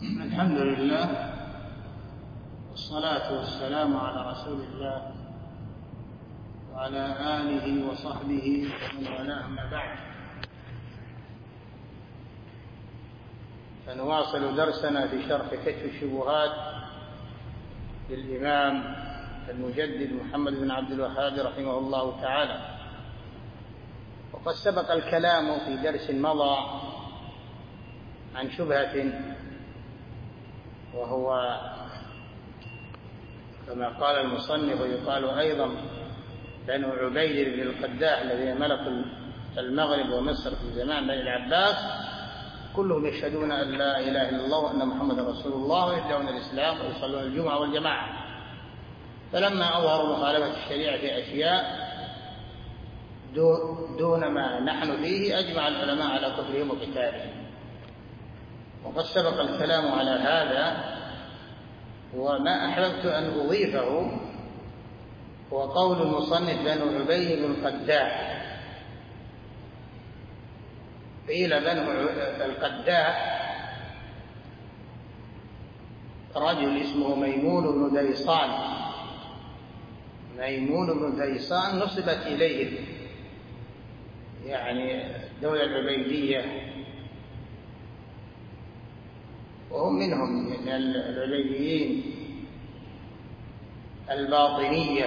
الحمد لله والصلاة والسلام على رسول الله وعلى آله وصحبه ومن والاه، أما بعد، فنواصل درسنا في شرح كشف الشبهات للإمام المجدد محمد بن عبد الوهاب رحمه الله تعالى. وقد سبق الكلام في درس مضى عن شبهة، وهو كما قال المصنف ويقال أيضا بنو عبيد بن القداح الذين ملكوا المغرب ومصر في زمان بني العباس، كلهم يشهدون أن لا إله إلا الله وأن محمد رسول الله ويدعون الإسلام ويصلون الجمعة والجماعة. فلما أظهروا مخالفة الشريعة في أشياء دون ما نحن فيه، أجمع العلماء على كفرهم وقتالهم. وقد سبق الكلام على هذا، وما أحببت أن أضيفه هو قول المصنف بنو عبيد بن القداح. قيل بنو القداح رجل اسمه ميمون بن ديصان. ميمون بن ديصان نسبت إليه، يعني الدولة العبيدية، وهم منهم من العبيديين الباطنية،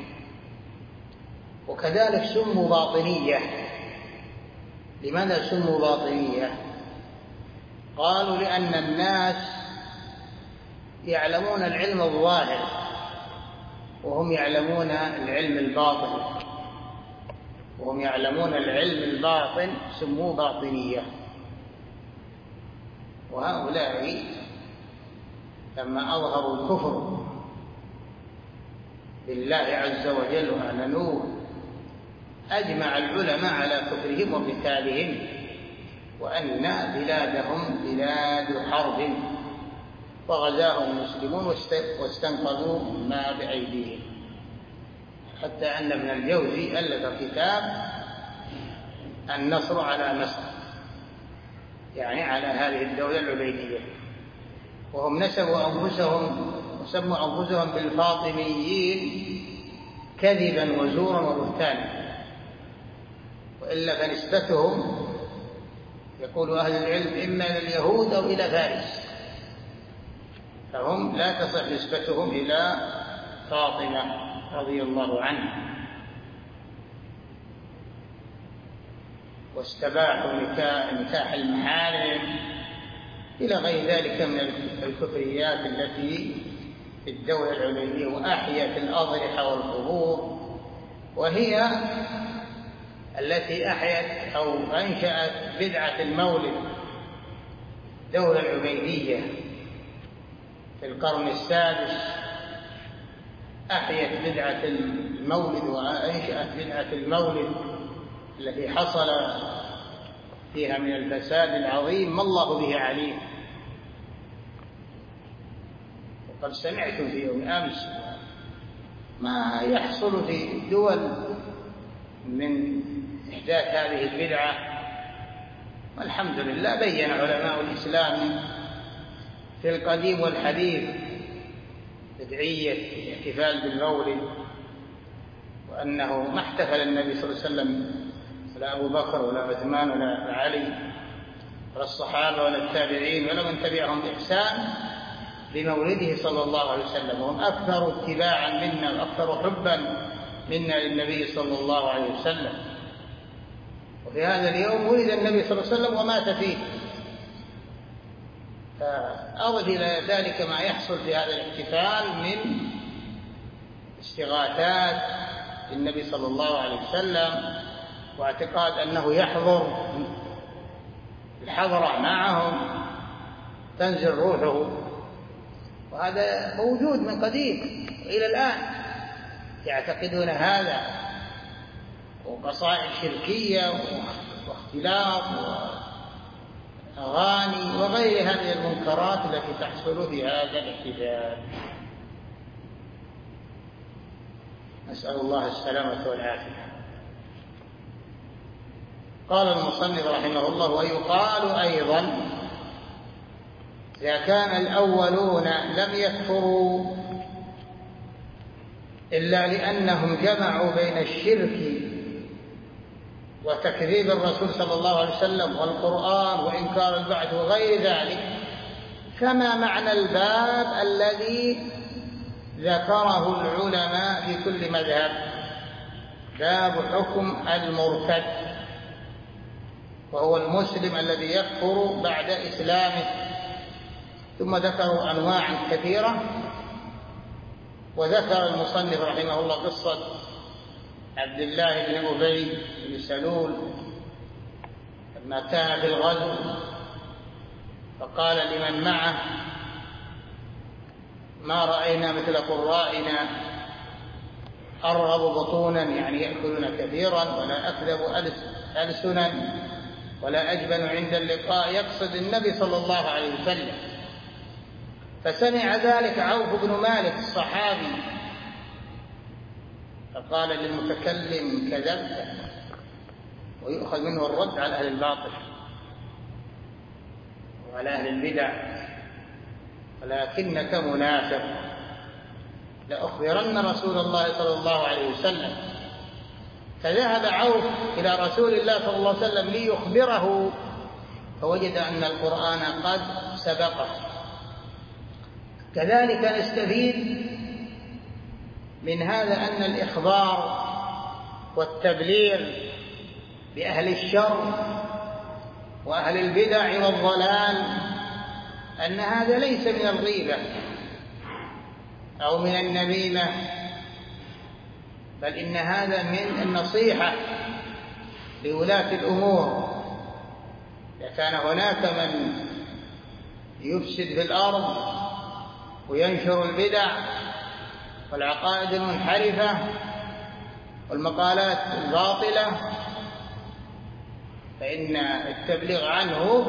وكذلك سموا باطنية. لماذا سموا باطنية؟ قالوا لأن الناس يعلمون العلم الظاهر وهم يعلمون العلم الباطن، وهم يعلمون العلم الباطن، سموه باطنية. وهؤلاء لما أظهروا الكفر بالله عز وجل وأعلنوه، أجمع العلماء على كفرهم وقتالهم، وأن بلادهم بلاد حرب، وغزاهم المسلمون واستنقذوا ما بأيديهم، حتى أن ابن الجوزي ألف كتاب النصر على مصر، يعني على هذه الدولة العبيدية. وهم سموا أنفسهم بالفاطميين كذبا وزورا وبهتانا، وإلا فنسبتهم يقول أهل العلم إما إلى اليهود أو إلى فارس، فهم لا تصح نسبتهم إلى فاطمة رضي الله عنها. واستباحوا نكاح المحارم إلى غير ذلك من الكفريات التي في الدولة العبيدية، وأحيت الأضرحة والقبور، وهي التي أحيت أو أنشأت بدعة المولد. الدولة العبيدية في القرن السادس أحيت بدعة المولد وأنشأت بدعة المولد التي حصل فيها من الفساد العظيم ما الله به عليم. وقد سمعتم في يوم أمس ما يحصل في دول من إحداث هذه البدعة، والحمد لله بين علماء الإسلام في القديم والحديث بدعية الاحتفال بالمولد، وأنه ما احتفل النبي صلى الله عليه وسلم ولا أبو بكر ولا عثمان ولا علي ولا الصحابة ولا التابعين ولا من تبعهم بإحسان بمولده صلى الله عليه وسلم، وهم أكثر اتباعا منا وأكثر حبا منا للنبي صلى الله عليه وسلم. وفي هذا اليوم ولد النبي صلى الله عليه وسلم ومات فيه. فأضف إلى ذلك ما يحصل في هذا الاحتفال من استغاثات للنبي صلى الله عليه وسلم، واعتقاد أنه يحضر الحضرة معهم تنزل روحه، وهذا موجود من قديم إلى الآن، يعتقدون هذا، وقصائد شركية واختلاط وأغاني وغير هذه المنكرات التي تحصل في هذا الاحتفال. نسأل الله السلامة والعافية. قال المصنف رحمه الله: ويقال أيضا إذا كان الأولون لم يكفروا إلا لأنهم جمعوا بين الشرك وتكذيب الرسول صلى الله عليه وسلم والقرآن وإنكار البعث وغير ذلك، فما معنى الباب الذي ذكره العلماء في كل مذهب؟ باب حكم المرتد، وهو المسلم الذي يكفر بعد إسلامه. ثم ذكروا أنواعا كثيرة، وذكر المصنف رحمه الله قصة عبد الله بن أبي بن سلول لما كان في الغزو فقال لمن معه: ما رأينا مثل قرائنا أرغب بطونا، يعني يأكلون كثيرا، ولا أكذب ألسنا، ولا أجبن عند اللقاء، يقصد النبي صلى الله عليه وسلم. فسمع ذلك عوف بن مالك الصحابي فقال للمتكلم: كذبت. ويؤخذ منه الرد على أهل الباطل وعلى أهل البدع، ولكنك منافق. لأخبرن رسول الله صلى الله عليه وسلم. فذهب عوف إلى رسول الله صلى الله عليه وسلم ليخبره، فوجد أن القرآن قد سبقه. كذلك نستفيد من هذا أن الإخبار والتبليغ بأهل الشر وأهل البدع والضلال أن هذا ليس من الغيبة أو من النميمة، بل إن هذا من النصيحة لولاة الأمور. إذا كان هناك من يفسد في الأرض وينشر البدع والعقائد المنحرفة والمقالات الباطلة، فإن التبليغ عنه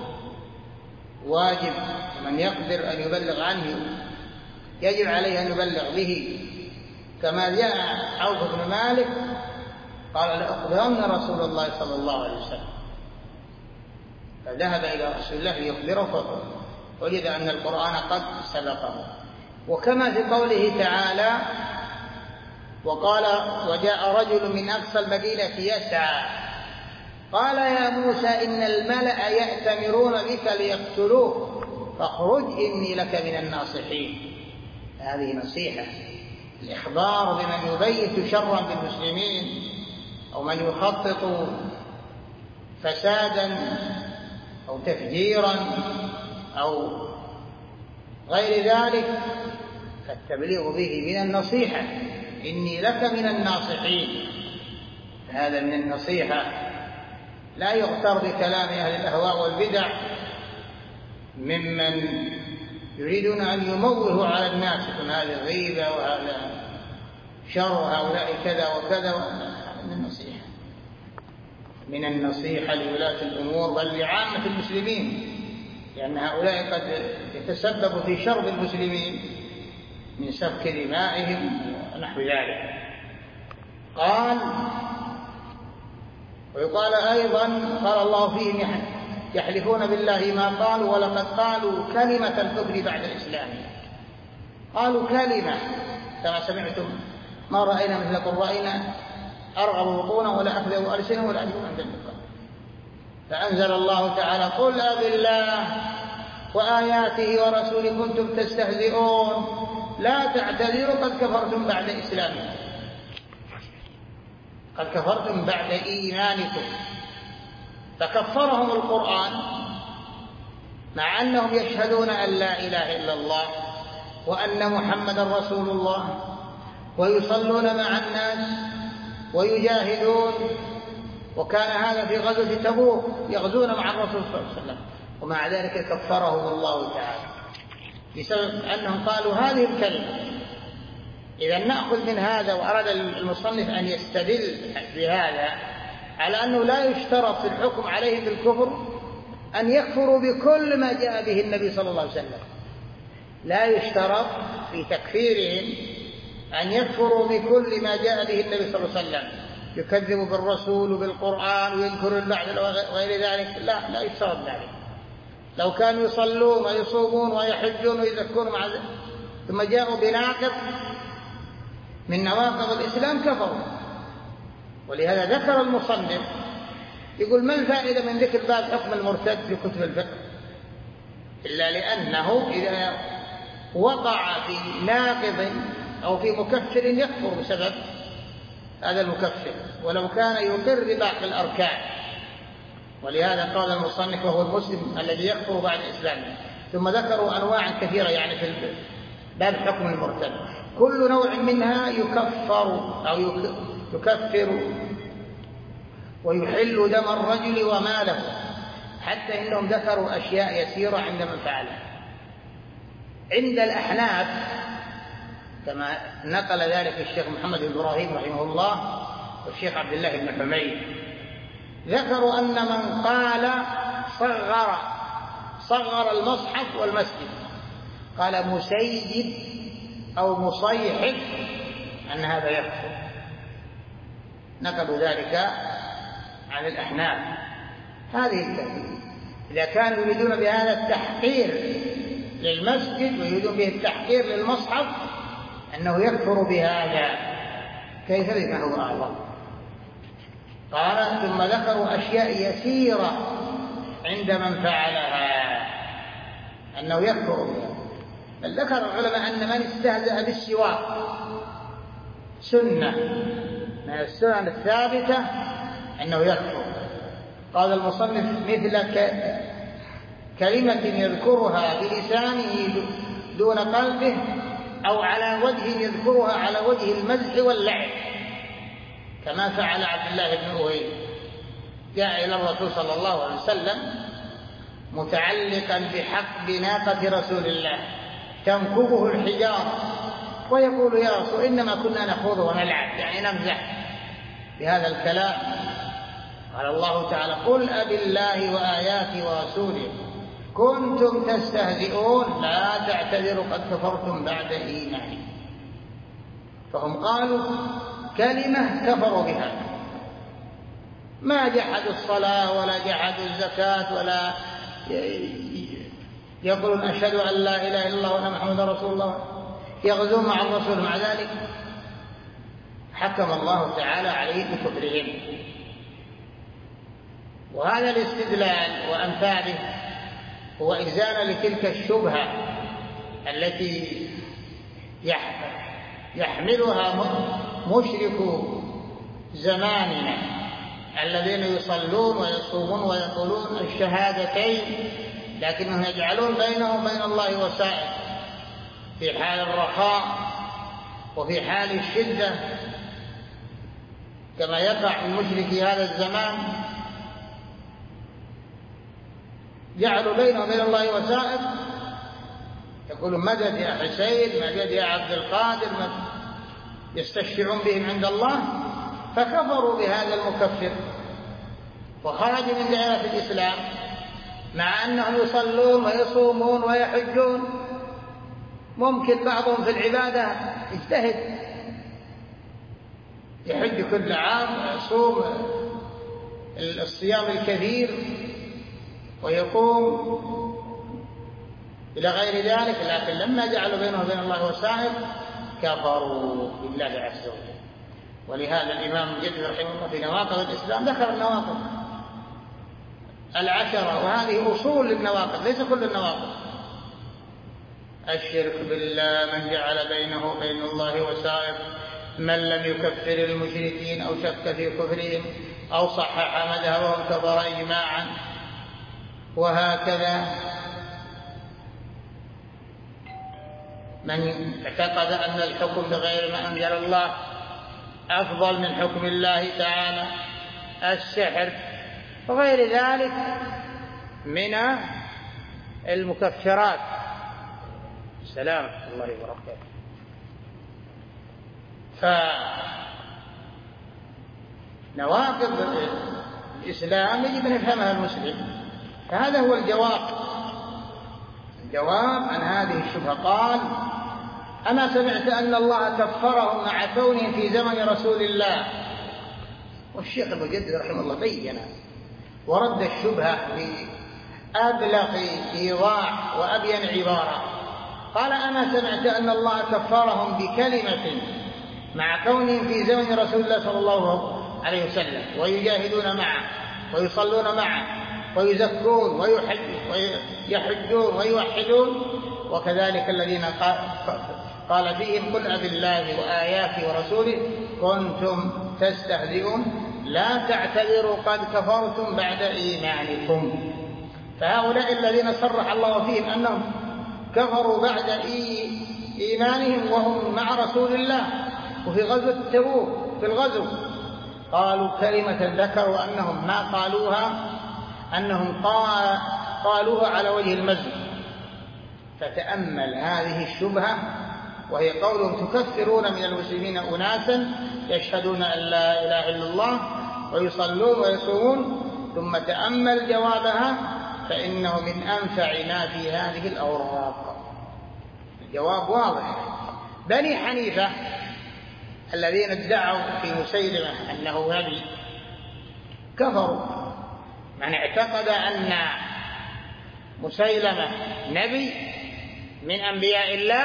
واجب. من يقدر أن يبلغ عنه يجب عليه أن يبلغ به، كما جاء عوف بن مالك قال: لأخبرن رسول الله صلى الله عليه وسلم. فذهب إلى رسول الله ليخبره، وجد أن القرآن قد سبقه. وكما في قوله تعالى: وقال: وجاء رجل من أقصى المدينة يسعى قال يا موسى إن الملأ يأتمرون بك ليقتلوك فاخرج إني لك من الناصحين. هذه نصيحة، الإخبار بمن يبيت شرا بالمسلمين أو من يخطط فسادا أو تفجيرا أو غير ذلك، فالتبليغ به من النصيحة. إني لك من الناصحين، هذا من النصيحة. لا يغتر بكلام أهل الأهواء والبدع ممن يريدون أن يموهوا على الناس، يكون هذه غيبة وهذا شر، هؤلاء كذا وكذا. هذا من النصيحة، من النصيحة لولاة الأمور بل لعامة المسلمين، لأن هؤلاء قد يتسببوا في شر المسلمين من سفك دمائهم ونحو ذلك. قال: ويقال أيضا قال الله فيهم: يحلفون بالله ما قالوا ولقد قالوا كلمة الكفر بعد الإسلام. قالوا كلمة، كما سمعتم: ما رأينا مثل قرائنا أرغب بطونا ولا أكذب ألسنا ولا أجب عند اللقاء. فأنزل الله تعالى: قل أبالله وآياته ورسوله كنتم تستهزئون لا تعتذروا قد كفرتم بعد إسلامكم. قد كفرتم بعد إيمانكم. فكفرهم القرآن مع أنهم يشهدون أن لا إله إلا الله وأن محمدا رسول الله، ويصلون مع الناس ويجاهدون، وكان هذا في غزوة تبوك يغزون مع الرسول صلى الله عليه وسلم، ومع ذلك كفرهم الله تعالى بسبب أنهم قالوا هذه الكلمة. إذا نأخذ من هذا، وأراد المصنف أن يستدل بهذا على أنه لا يشترط في الحكم عليهم بالكفر أن يكفروا بكل ما جاء به النبي صلى الله عليه وسلم. لا يشترط في تكفيرهم أن يكفروا بكل ما جاء به النبي صلى الله عليه وسلم، يكذبوا بالرسول وبالقرآن وينكروا البعث وغير ذلك. لا يشترط ذلك. لو كانوا يصلون ويصومون ويحجون ويزكون مع ذلك ثم جاءوا بناقض من نواقض الإسلام كفروا. ولهذا ذكر المصنف يقول: ما الفائدة من ذكر باب حكم المرتد في كتب الفقه؟ إلا لأنه إذا وقع في ناقض أو في مكفر يكفر بسبب هذا المكفر ولو كان يقر بباقي الأركان. ولهذا قال المصنف: وهو المسلم الذي يكفر بعد إسلامه. ثم ذكروا أنواع كثيرة يعني في باب حكم المرتد، كل نوع منها يكفر أو يكفر ويحل دم الرجل وماله، حتى إنهم ذكروا أشياء يسيرة عند من فعلها. عند الأحناف كما نقل ذلك الشيخ محمد بن إبراهيم رحمه الله والشيخ عبد الله بن حميد، ذكروا أن من قال صغر المصحف والمسجد، قال مسيد أو مصيحف، أن هذا يكفر. نقلوا ذلك عن الأحناف. هذه الكلمة إذا كانوا يريدون بهذا التحقير للمسجد ويريدون به التحقير للمصحف أنه يكفر بهذا، كيف بما هو أعظم؟ قال: ثم ذكروا أشياء يسيرة عند من فعلها أنه يكفر بها. بل ذكر العلماء أن من استهزأ بالسواك سنة من السنن الثابتة أنه يكفر. قال المصنف: مثل كلمة يذكرها بلسانه دون قلبه، أو على وجه يذكرها على وجه المزح واللعب، كما فعل عبد الله بن أبي. جاء إلى الرسول صلى الله عليه وسلم متعلقا بحق ناقة رسول الله تنكبه الحجارة، ويقول: يا رسول إنما كنا نخوض ونلعب، يعني نمزح بهذا الكلام. قال الله تعالى: قل أبالله وآياته ورسوله كنتم تستهزئون لا تعتذروا قد كفرتم بعد إيمانكم. فهم قالوا كلمة كفروا بها، ما جحدوا الصلاة ولا جحدوا الزكاة ولا يقولون أشهد أن لا إله إلا الله وأن محمدا رسول الله، يغزون مع الرسول، مع ذلك حكم الله تعالى عليه بكفرهم. وهذا الاستدلال وأمثاله هو إزالة لتلك الشبهة التي يحملها مشرك زماننا الذين يصلون ويصومون ويقولون الشهادتين، لكنهم يجعلون بينهم وبين الله وسائل في حال الرخاء وفي حال الشدة، كما يقع من مشركي هذا الزمان. جعلوا بينهم وبين الله وسائل، يقولون مدد يا حسين، مدد يا عبد القادر، يستشفعون بهم عند الله، فكفروا بهذا المكفر وخرجوا من دائرة الإسلام، مع أنهم يصلون ويصومون ويحجون. ممكن بعضهم في العبادة يجتهد، يحج كل عام ويصوم الصيام الكثير ويقوم إلى غير ذلك، لكن لما جعلوا بينه وبين الله وسائل كفروا بالله عز وجل. ولهذا الإمام الجدي رحمه الله في نواقض الإسلام ذكر النواقض 10، وهذه أصول للنواقض ليس كل النواقض. الشرك بالله، من جعل بينه وبين الله وسائل، من لم يكفر المشركين أو شك في كفرهم أو صحح مذهبهم كفر إجماعا، وهكذا من اعتقد أن الحكم بغير ما أنزل الله أفضل من حكم الله تعالى، السحر وغير ذلك من المكفرات. سلام الله وبركاته. فنواقض الإسلام يجب أن يفهمها المسلم. فهذا هو الجواب عن هذه الشبهة. قال: أما سمعت أن الله كفرهم مع كونهم في زمن رسول الله؟ والشيخ المجدد رحمه الله بين ورد الشبهة أبلغ إيضاح وأبين عبارة. قال: أنا سمعت أن الله كفرهم بكلمة مع كونهم في زمن رسول الله صلى الله عليه وسلم ويجاهدون معه ويصلون معه ويزكون ويحجون ويوحدون، وكذلك الذين قال فيهم: قل أبالله وآياته ورسوله كنتم تستهزئون لا تعتذروا قد كفرتم بعد إيمانكم. فهؤلاء الذين صرح الله فيهم أنهم كفروا بعد إيمانهم وهم مع رسول الله وفي غزوة تبوك في الغزو، قالوا كلمة ذكروا أنهم ما قالوها، أنهم قالوها على وجه المزح. فتأمل هذه الشبهة، وهي قولهم: تكفرون من المسلمين أناسا يشهدون أن لا إله إلا الله ويصلون ويصومون. ثم تأمل جوابها، فإنه من أنفع ما في هذه الأوراق. الجواب واضح. بني حنيفة الذين ادعوا في مسيلمة أنه نبي كفروا. من اعتقد أن مسيلمة نبي من أنبياء الله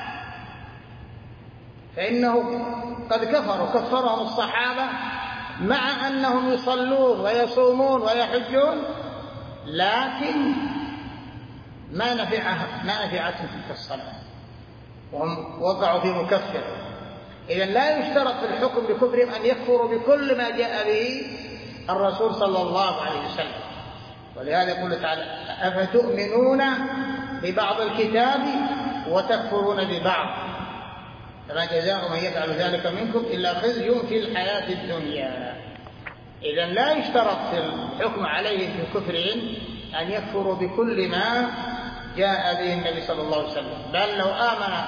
فإنه قد كفرهم الصحابة، مع أنهم يصلون ويصومون ويحجون، لكن ما نفعتهم تلك الصلاة وهم وقعوا في مكفر. إذن لا يشترط في الحكم بكفرهم أن يكفروا بكل ما جاء به الرسول صلى الله عليه وسلم. ولهذا يقول تعالى: أفتؤمنون ببعض الكتاب وتكفرون ببعض فما جزاء من يفعل ذلك منكم إلا خزي في الحياة الدنيا. إذن لا يشترط في الحكم عليهم في كفرهم أن يكفروا بكل ما جاء به النبي صلى الله عليه وسلم، بل لو آمن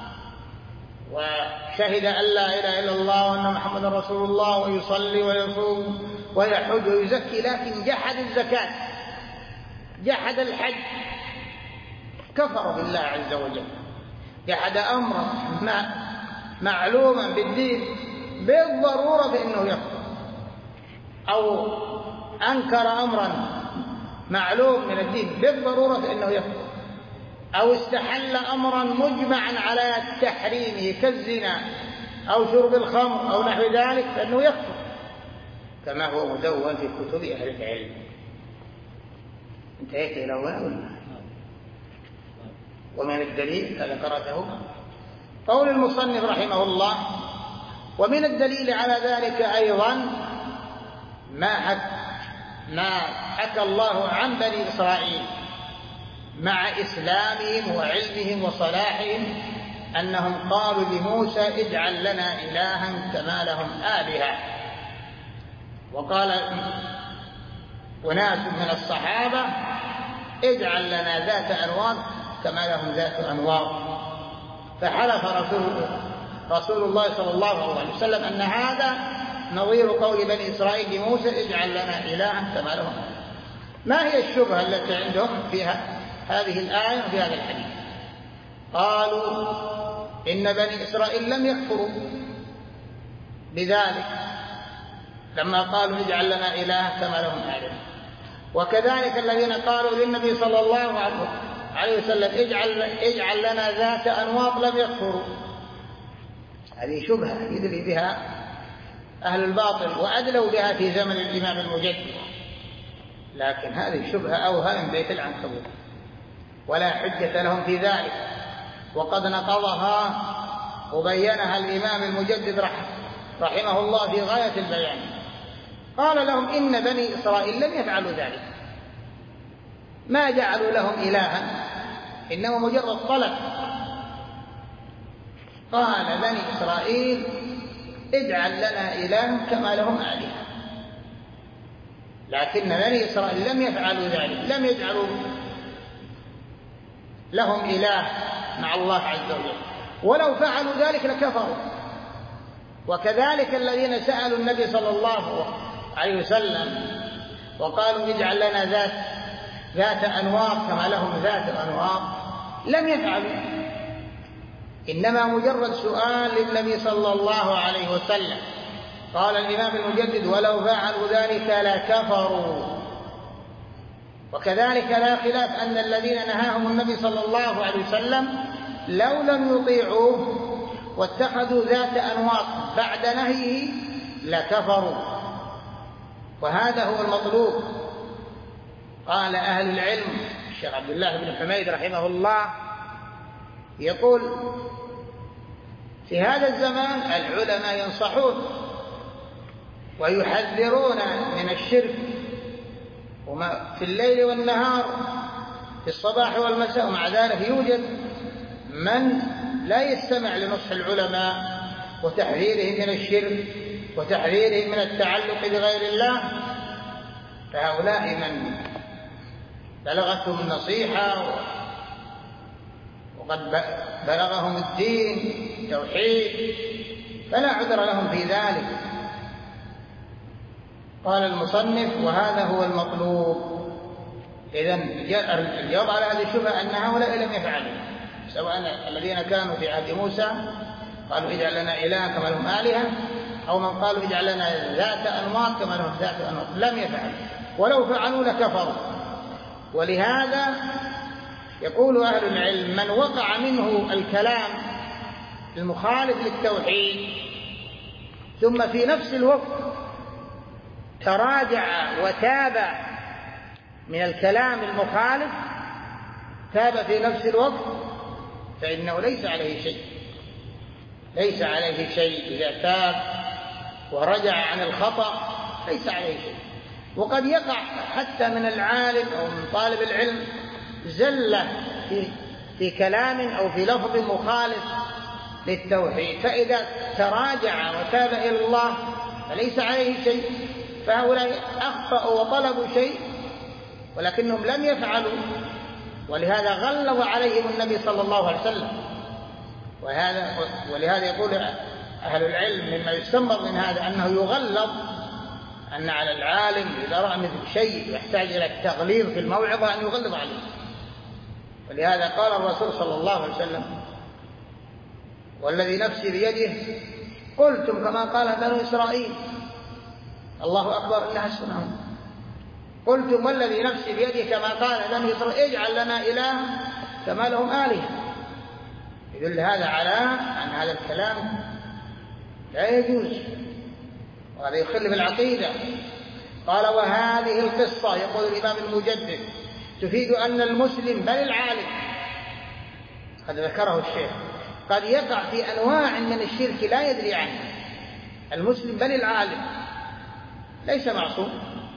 وشهد أن لا إله إلا الله وأن محمدا رسول الله ويصلي ويصوم ويحج ويزكي، لكن جحد الزكاة جحد الحج، كفر بالله عز وجل، جحد أمرا معلوما بالدين بالضرورة فإنه يكفر، أو أنكر أمرا معلوم من الدين بالضرورة فإنه يكفر، أو استحل أمرا مجمعا على تحريمه كالزنا أو شرب الخمر أو نحو ذلك فإنه يكفر، كما هو مدون في كتب أهل العلم. انتهيت إلى هنا. ومن الدليل هذا قرأته قول المصنف رحمه الله: ومن الدليل على ذلك أيضا ما حكى الله عن بني إسرائيل مع إسلامهم وعلمهم وصلاحهم أنهم قالوا لموسى: اجعل لنا إلها كما لهم آلهة. وقال أناس من الصحابة: اجعل لنا ذات أنواط كما لهم ذات أنواط. فحلف رسول الله صلى الله عليه وسلم أن هذا نظير قول بني إسرائيل لموسى: اجعل لنا إلها كما لهم آلهة. ما هي الشبهة التي عندهم فيها هذه الآية وفي هذا الحديث؟ قالوا إن بني إسرائيل لم يكفروا بذلك لما قالوا اجعل لنا إلها كما لهم آلهة، وكذلك الذين قالوا للنبي صلى الله عليه وسلم اجعل لنا ذات أنواط لم يكفروا. هذه شبهة يدلي بها أهل الباطل وأدلوا بها في زمن الإمام المجدد، لكن هذه شبهة أوهى من بيت العنكبوت ولا حجة لهم في ذلك، وقد نقضها وبينها الإمام المجدد رحمه الله في غاية البيان. قال لهم: إن بني إسرائيل لم يفعلوا ذلك، ما جعلوا لهم إلها، إنما مجرد طلب. قال بني إسرائيل: اجعل لنا إلها كما لهم آلهة، لكن بني إسرائيل لم يفعلوا ذلك، لم يجعلوا لهم إله مع الله عز وجل، ولو فعلوا ذلك لكفروا. وكذلك الذين سألوا النبي صلى الله عليه وسلم وقالوا اجعل لنا ذات أنواط كما لهم ذات أنواط لم يفعلوا، إنما مجرد سؤال للنبي صلى الله عليه وسلم. قال الإمام المجدد: ولو فعلوا ذلك لكفروا. وكذلك لا خلاف أن الذين نهاهم النبي صلى الله عليه وسلم لو لم يطيعوه واتخذوا ذات أنواط بعد نهيه لكفروا، وهذا هو المطلوب. قال أهل العلم، الشيخ عبد الله بن حميد رحمه الله يقول: في هذا الزمان العلماء ينصحون ويحذرون من الشرك وما في الليل والنهار، في الصباح والمساء، ومع ذلك يوجد من لا يستمع لنصح العلماء وتحذيرهم من الشرك وتحذيرهم من التعلق بغير الله. فهؤلاء من بلغتهم النصيحة وقد بلغهم الدين توحيد فلا عذر لهم في ذلك. قال المصنف: وهذا هو المطلوب. إذن الجواب على هذه الشبهة أن هؤلاء لم يفعلوا، سواء الذين كانوا في عهد موسى قالوا اجعل لنا إله كما لهم آلهة، أو من قالوا اجعل لنا ذات أنواط كما لهم ذات أنواط، لم يفعلوا، ولو فعلوا لكفروا. ولهذا يقول أهل العلم: من وقع منه الكلام المخالف للتوحيد ثم في نفس الوقت تراجع وتاب من الكلام المخالف، تاب في نفس الوقت، فإنه ليس عليه شيء، ليس عليه شيء. إذا تاب ورجع عن الخطأ ليس عليه شيء. وقد يقع حتى من العالم أو من طالب العلم زلة في كلام أو في لفظ مخالف للتوحيد، فإذا تراجع وتاب إلى الله فليس عليه شيء. فهؤلاء أخطأوا وطلبوا شيء ولكنهم لم يفعلوا، ولهذا غلظ عليهم النبي صلى الله عليه وسلم. ولهذا يقول أهل العلم مما يستنبط من هذا أنه يغلظ، أن على العالم إذا رأى مثل شيء يحتاج إلى التغليظ في الموعظة أن يغلظ عليه. ولهذا قال الرسول صلى الله عليه وسلم: والذي نفسي بيده قلتم كما قال بنو إسرائيل. الله أكبر، إنها السنة. قلتم والذي نفسي بيده كما قال بنو إسرائيل اجعل لنا إله كما لهم آلهة. يدل هذا على أن هذا الكلام لا يجوز، وهذا يخل بالعقيدة. قال: وهذه القصة، يقول الإمام المجدد، تفيد أن المسلم بل العالم، قد ذكره الشيخ، قد يقع في أنواع من الشرك لا يدري عنه. المسلم بل العالم ليس معصوم.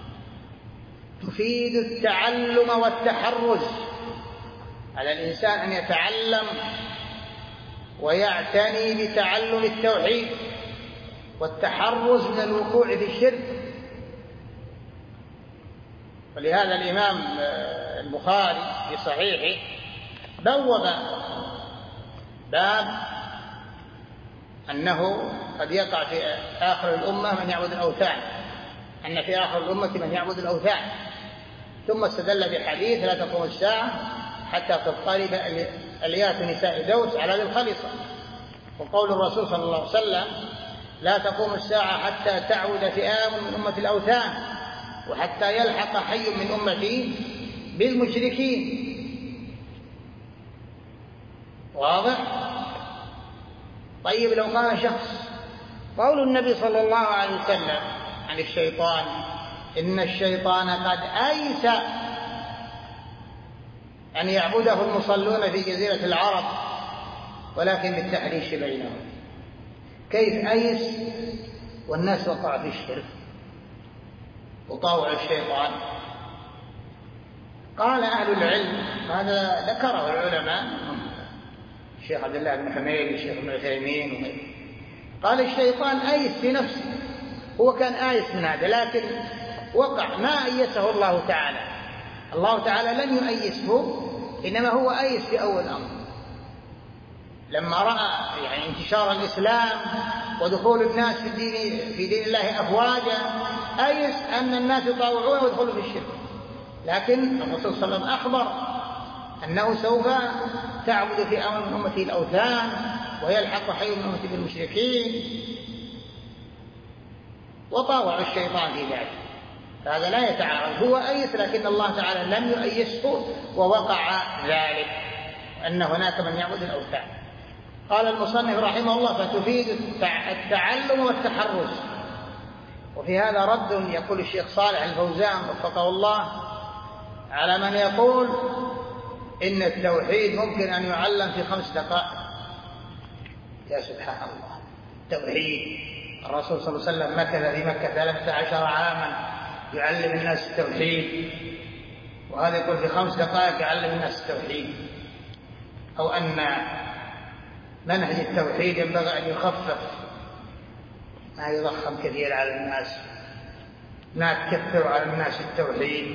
تفيد التعلم والتحرز، على الإنسان أن يتعلم ويعتني بتعلم التوحيد والتحرز من الوقوع في الشرك. ولهذا الإمام البخاري في صحيحه بوب باب أنه قد يقع في آخر الأمة من يعبد الأوثان، أن في آخر الأمة من يعبد الأوثان، ثم استدل بحديث: لا تقوم الساعة حتى تضطرب أليات نساء دوس على ذي الخليصة. وقول الرسول صلى الله عليه وسلم: لا تقوم الساعة حتى تعود فئام من أمة الأوثان وحتى يلحق حي من أمتي بالمشركين. واضح؟ طيب، لو قال شخص: قول النبي صلى الله عليه وسلم عن الشيطان: إن الشيطان قد أيس أن يعبده المصلون في جزيرة العرب ولكن بالتحريش بينهم. كيف أيس والناس وقع في الشرك وطاوع الشيطان؟ قال أهل العلم، هذا ذكره العلماء، الشيخ عبد الله بن حميد والشيخ ابن عثيمين، قال: الشيطان أيس في نفسه، هو كان آيس من هذا، لكن وقع ما أيسه الله تعالى. الله تعالى لم يؤيسه، إنما هو أيس في أول أمر، لما رأى يعني انتشار الإسلام ودخول الناس في دين الله أفواجا، أيس أن الناس يطاوعون ويدخلوا في الشرك. لكن الرسول صلى الله عليه وسلم أخبر أنه سوف تعبد في أمر من أمته الأوثان ويلحق حي من أمته بالمشركين، وطاوع الشيطان في ذلك. هذا لا يتعارض، هو أيس لكن الله تعالى لم يؤيسه ووقع ذلك أن هناك من يعبد الأوثان. قال المصنف رحمه الله: فتفيد التعلم والتحرز. وفي هذا رد يقول الشيخ صالح الفوزان وفقه الله على من يقول إن التوحيد ممكن أن يعلم في 5 دقائق. يا سبحان الله، التوحيد الرسول صلى الله عليه وسلم مكث في مكة 13 عاما يعلم الناس التوحيد، وهذا يقول في 5 دقائق يعلم الناس التوحيد. أو أن منهج التوحيد ينبغي أن يخفف، ما يضخم كثير على الناس، ما تكثر على الناس التوحيد.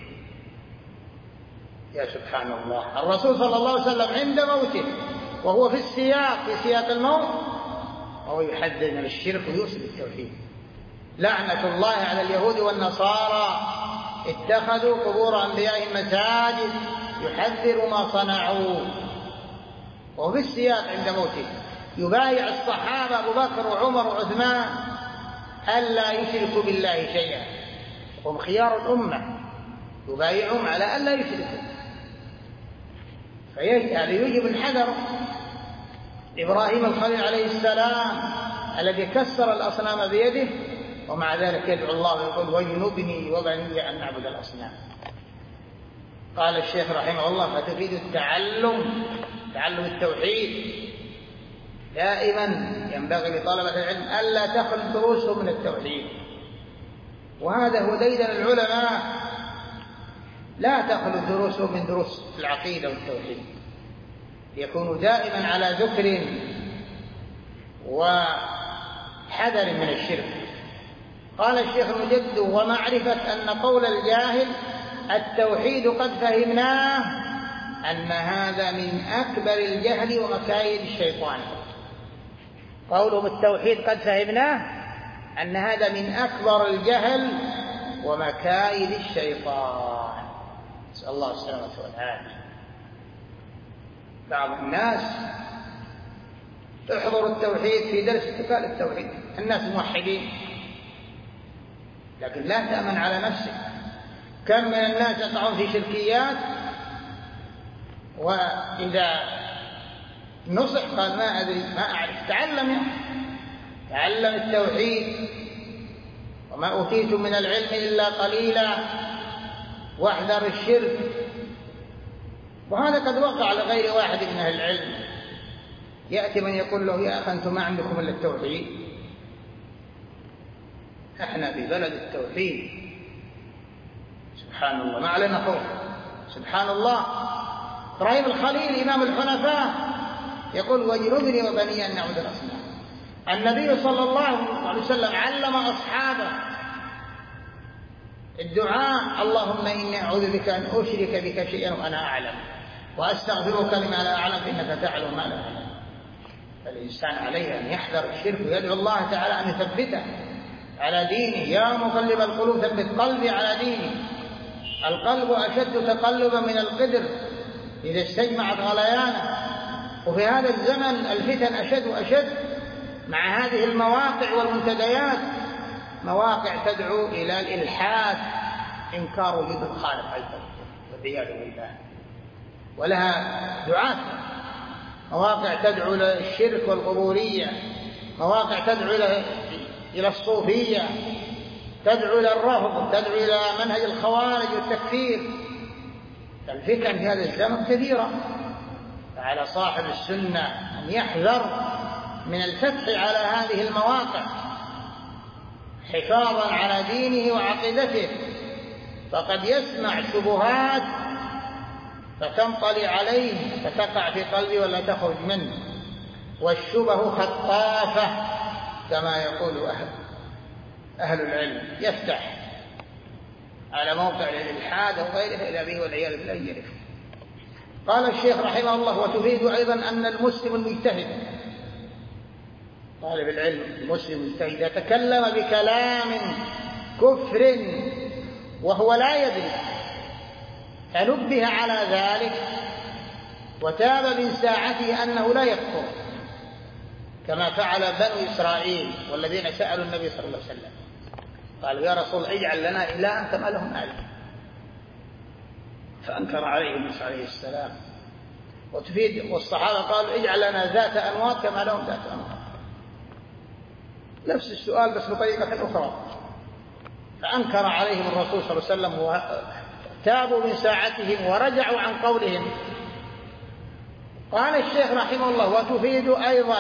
يا سبحان الله، الرسول صلى الله عليه وسلم عند موته وهو في سياق الموت وهو يحذر من الشرك ويوصي بالتوحيد. لعنة الله على اليهود والنصارى اتخذوا قبور أنبيائهم مساجد يحذر ما صنعوا. وهو في السياق عند موته يبايع الصحابة أبو بكر وعمر وعثمان ألا يشركوا بالله شيئا، هم خيار الأمة، يبايعهم على ألا يشركوا. هذا يجب الحذر. إبراهيم الخليل عليه السلام الذي كسر الأصنام بيده ومع ذلك يدعو الله ويقول: واجنبني وبني أن نعبد الأصنام. قال الشيخ رحمه الله: فتفيد تعلم التوحيد. دائما ينبغي لطلبة العلم ألا تخل دروسهم من التوحيد، وهذا هو ديدن العلماء، لا تخل دروسهم من دروس العقيدة والتوحيد، يكونوا دائما على ذكر وحذر من الشرك. قال الشيخ المجدد: ومعرفة أن قول الجاهل التوحيد قد فهمناه أن هذا من أكبر الجهل ومكايد الشيطان. قوله بالتوحيد قد فهمناه أن هذا من أكبر الجهل ومكايد الشيطان، نسأل الله السلامة والعافية. بعض الناس احضر التوحيد في درس اتقال التوحيد، الناس موحدين لكن لا تأمن على نفسك. كم من الناس يقعون في شركيات وإذا نصح قال: ما أدري، ما أعرف. تعلم التوحيد، وما أوتيتم من العلم إلا قليلا، واحذر الشرك. وهذا قد وقع لغير واحد من أهل العلم، يأتي من يقول له: يا أخي أنتم ما عندكم إلا التوحيد، احنا في بلد التوحيد. سبحان الله، ما علينا خوف. سبحان الله، إبراهيم الخليل إمام الحنفاء يقول: واجنبني وبني أن نعبد الأصنام. النبي صلى الله عليه وسلم علم أصحابه الدعاء: اللهم إني أعوذ بك أن أشرك بك شيئا وأنا أعلم، وأستغفرك لما لا أعلم إنك تعلم ما لا أعلم. فالإنسان عليه أن يحذر الشرك ويدعو الله تعالى أن يثبته على دينه. يا مقلب القلوب ثبت قلبي على دينه. القلب أشد تقلبا من القدر إذا استجمعت غليانه. وفي هذا الزمن الفتن أشد وأشد مع هذه المواقع والمنتديات، مواقع تدعو إلى الإلحاد، إنكار وجود الخالق عز وجل والعياذ بالله، ولها دعاة. مواقع تدعو إلى الشرك والقبورية، مواقع تدعو إلى الصوفية، تدعو إلى الرفض، تدعو إلى منهج الخوارج والتكفير. الفتن في هذا الزمن كثيرة، فعلى صاحب السنة أن يحذر من الفتح على هذه المواقع حفاظا على دينه وعقيدته، فقد يسمع شبهات فتنطلي عليه فتقع في قلبه ولا تخرج منه. والشبه خطافة كما يقول أهل العلم، يفتح على موقع الإلحاد وغيره إلى به والعياذ بالله يجرف. قال الشيخ رحمه الله: وتفيد أيضا أن المسلم المجتهد، طالب العلم المسلم المجتهد، يتكلم بكلام كفر وهو لا يدري، فنبه على ذلك وتاب من ساعته أنه لا يكفر، كما فعل بنو إسرائيل والذين سألوا النبي صلى الله عليه وسلم. قالوا يا رسول اجعل لنا إلها كما لهم آلهة، فأنكر عليه موسى عليه السلام. وتفيد والصحابة قالوا اجعل لنا ذات أنواط كما لهم ذات أنواط، نفس السؤال بس بطريقة أخرى. فأنكر عليهم الرسول صلى الله عليه وسلم وتابوا من ساعتهم ورجعوا عن قولهم. قال الشيخ رحمه الله: وتفيد أيضا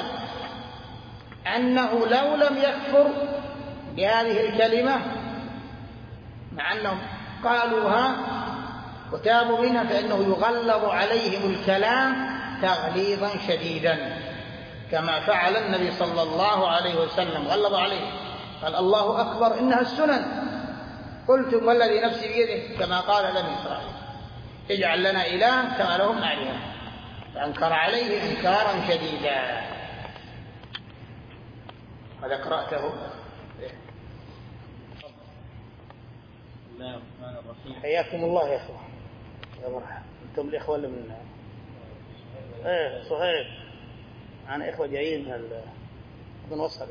أنه لو لم يكفر بهذه الكلمة مع أنهم قالوها وتابوا منها، فإنه يغلظ عليهم الكلام تغليظا شديدا كما فعل النبي صلى الله عليه وسلم، غلظ عليه قال: الله أكبر إنها السنن، قلتم والذي نفسي بيده كما قال بني إسرائيل اجعل لنا إلها كما لهم آلهة، فأنكر عليه إنكارا شديدا. هذا قرأته. بسم الله الرحمن الرحيم. حياكم الله يا أخوة، يا مرحبا، أنتم الإخوة اللي من صهيب، معنا إخوة جايين من وصلوا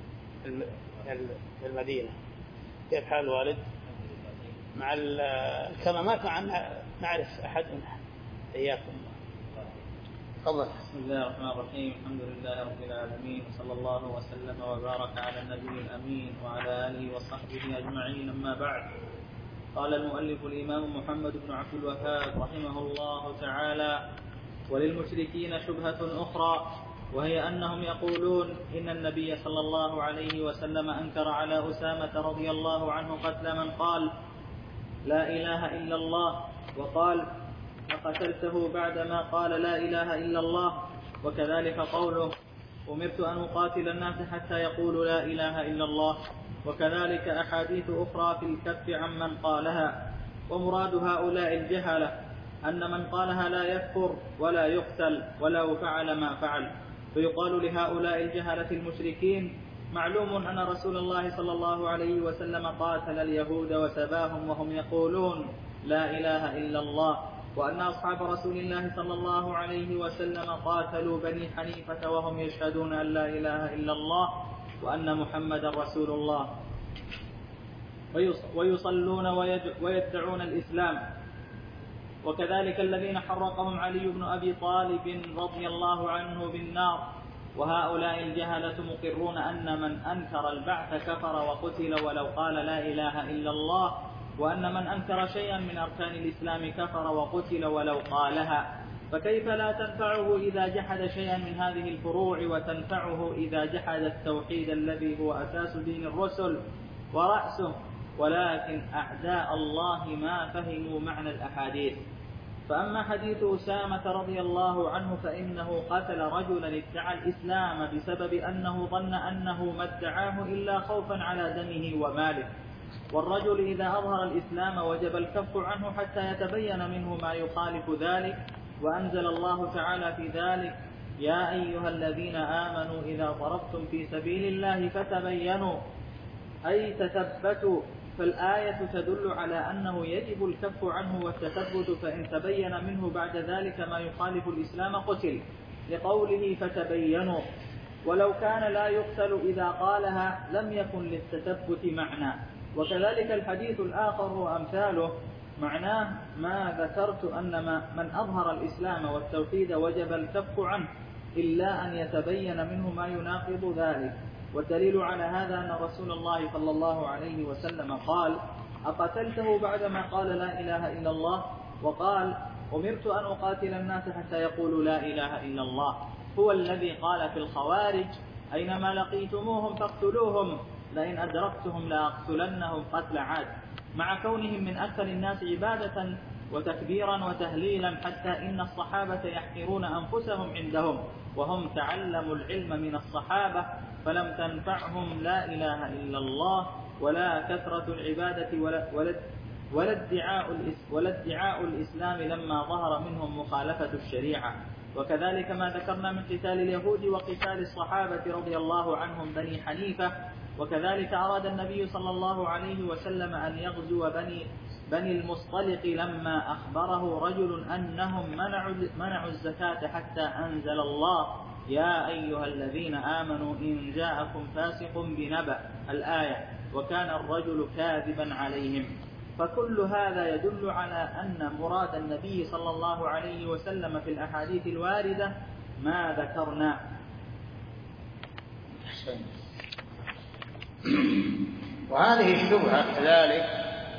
المدينة. كيف حال الوالد؟ مع الكمامات نعرف أحد منها. حياكم الله. بسم الله الرحمن الرحيم. الحمد لله رب العالمين، وصلى الله وسلم وبارك على النبي الأمين وعلى آله وصحبه أجمعين، أما بعد. قال المؤلف الإمام محمد بن عبد الوهاب رحمه الله تعالى: وللمشركين شبهة أخرى، وهي أنهم يقولون إن النبي صلى الله عليه وسلم أنكر على أسامة رضي الله عنه قتل من قال لا إله إلا الله، وقال: أقتلته بعدما قال لا إله إلا الله. وكذلك قوله: أمرت أن أقاتل الناس حتى يقولوا لا إله إلا الله. وكذلك أحاديث أخرى في الكف عمن قالها. ومراد هؤلاء الجهلة أن من قالها لا يكفر ولا يقتل ولو فعل ما فعل. فيقال لهؤلاء الجهلة المشركين: معلوم أن رسول الله صلى الله عليه وسلم قاتل اليهود وسباهم وهم يقولون لا إله إلا الله، وأن أصحاب رسول الله صلى الله عليه وسلم قاتلوا بني حنيفة وهم يشهدون أن لا إله إلا الله وأن محمدا رسول الله ويصلون ويدعون الإسلام. وكذلك الذين حرقهم علي بن أبي طالب رضي الله عنه بالنار. وهؤلاء الجهلة مقرون أن من أنكر البعث كفر وقتل ولو قال لا إله إلا الله، وأن من أنكر شيئا من أركان الإسلام كفر وقتل ولو قالها. فكيف لا تنفعه إذا جحد شيئا من هذه الفروع، وتنفعه إذا جحد التوحيد الذي هو أساس دين الرسل ورأسه؟ ولكن أعداء الله ما فهموا معنى الأحاديث. فأما حديث أسامة رضي الله عنه فإنه قتل رجلا ادعى الإسلام بسبب أنه ظن أنه ما ادعاه إلا خوفا على دمه وماله. والرجل إذا أظهر الإسلام وجب الكف عنه حتى يتبين منه ما يخالف ذلك. وأنزل الله تعالى في ذلك: يا أيها الذين آمنوا إذا ضربتم في سبيل الله فتبينوا، أي تثبتوا. فالآية تدل على أنه يجب الكف عنه والتثبت، فإن تبين منه بعد ذلك ما يخالف الإسلام قتل، لقوله فتبينوا. ولو كان لا يقتل إذا قالها لم يكن للتثبت معنى. وكذلك الحديث الآخر وأمثاله معناه ما ذكرت، أن من أظهر الإسلام والتوحيد وجب الكف عنه إلا أن يتبين منه ما يناقض ذلك. والدليل على هذا أن رسول الله صلى الله عليه وسلم قال: أقتلته بعدما قال لا إله إلا الله، وقال: أمرت أن أقاتل الناس حتى يقولوا لا إله إلا الله. هو الذي قال في الخوارج: أينما لقيتموهم فاقتلوهم، لئن أدركتهم لأقتلنهم قتل عاد، مع كونهم من أكثر الناس عبادة وتكبيرا وتهليلا، حتى إن الصحابة يحقرون أنفسهم عندهم، وهم تعلموا العلم من الصحابة، فلم تنفعهم لا إله إلا الله ولا كثرة العبادة ولا ادعاء الإسلام لما ظهر منهم مخالفة الشريعة. وكذلك ما ذكرنا من قتال اليهود وقتال الصحابة رضي الله عنهم بني حنيفة. وكذلك أراد النبي صلى الله عليه وسلم أن يغزو بني المصطلق لما أخبره رجل أنهم منعوا الزكاة حتى أنزل الله: يا أيها الذين آمنوا إن جاءكم فاسق بنبأ، الآية. وكان الرجل كاذبا عليهم. فكل هذا يدل على أن مراد النبي صلى الله عليه وسلم في الأحاديث الواردة ما ذكرنا. وهذه الشبهة كذلك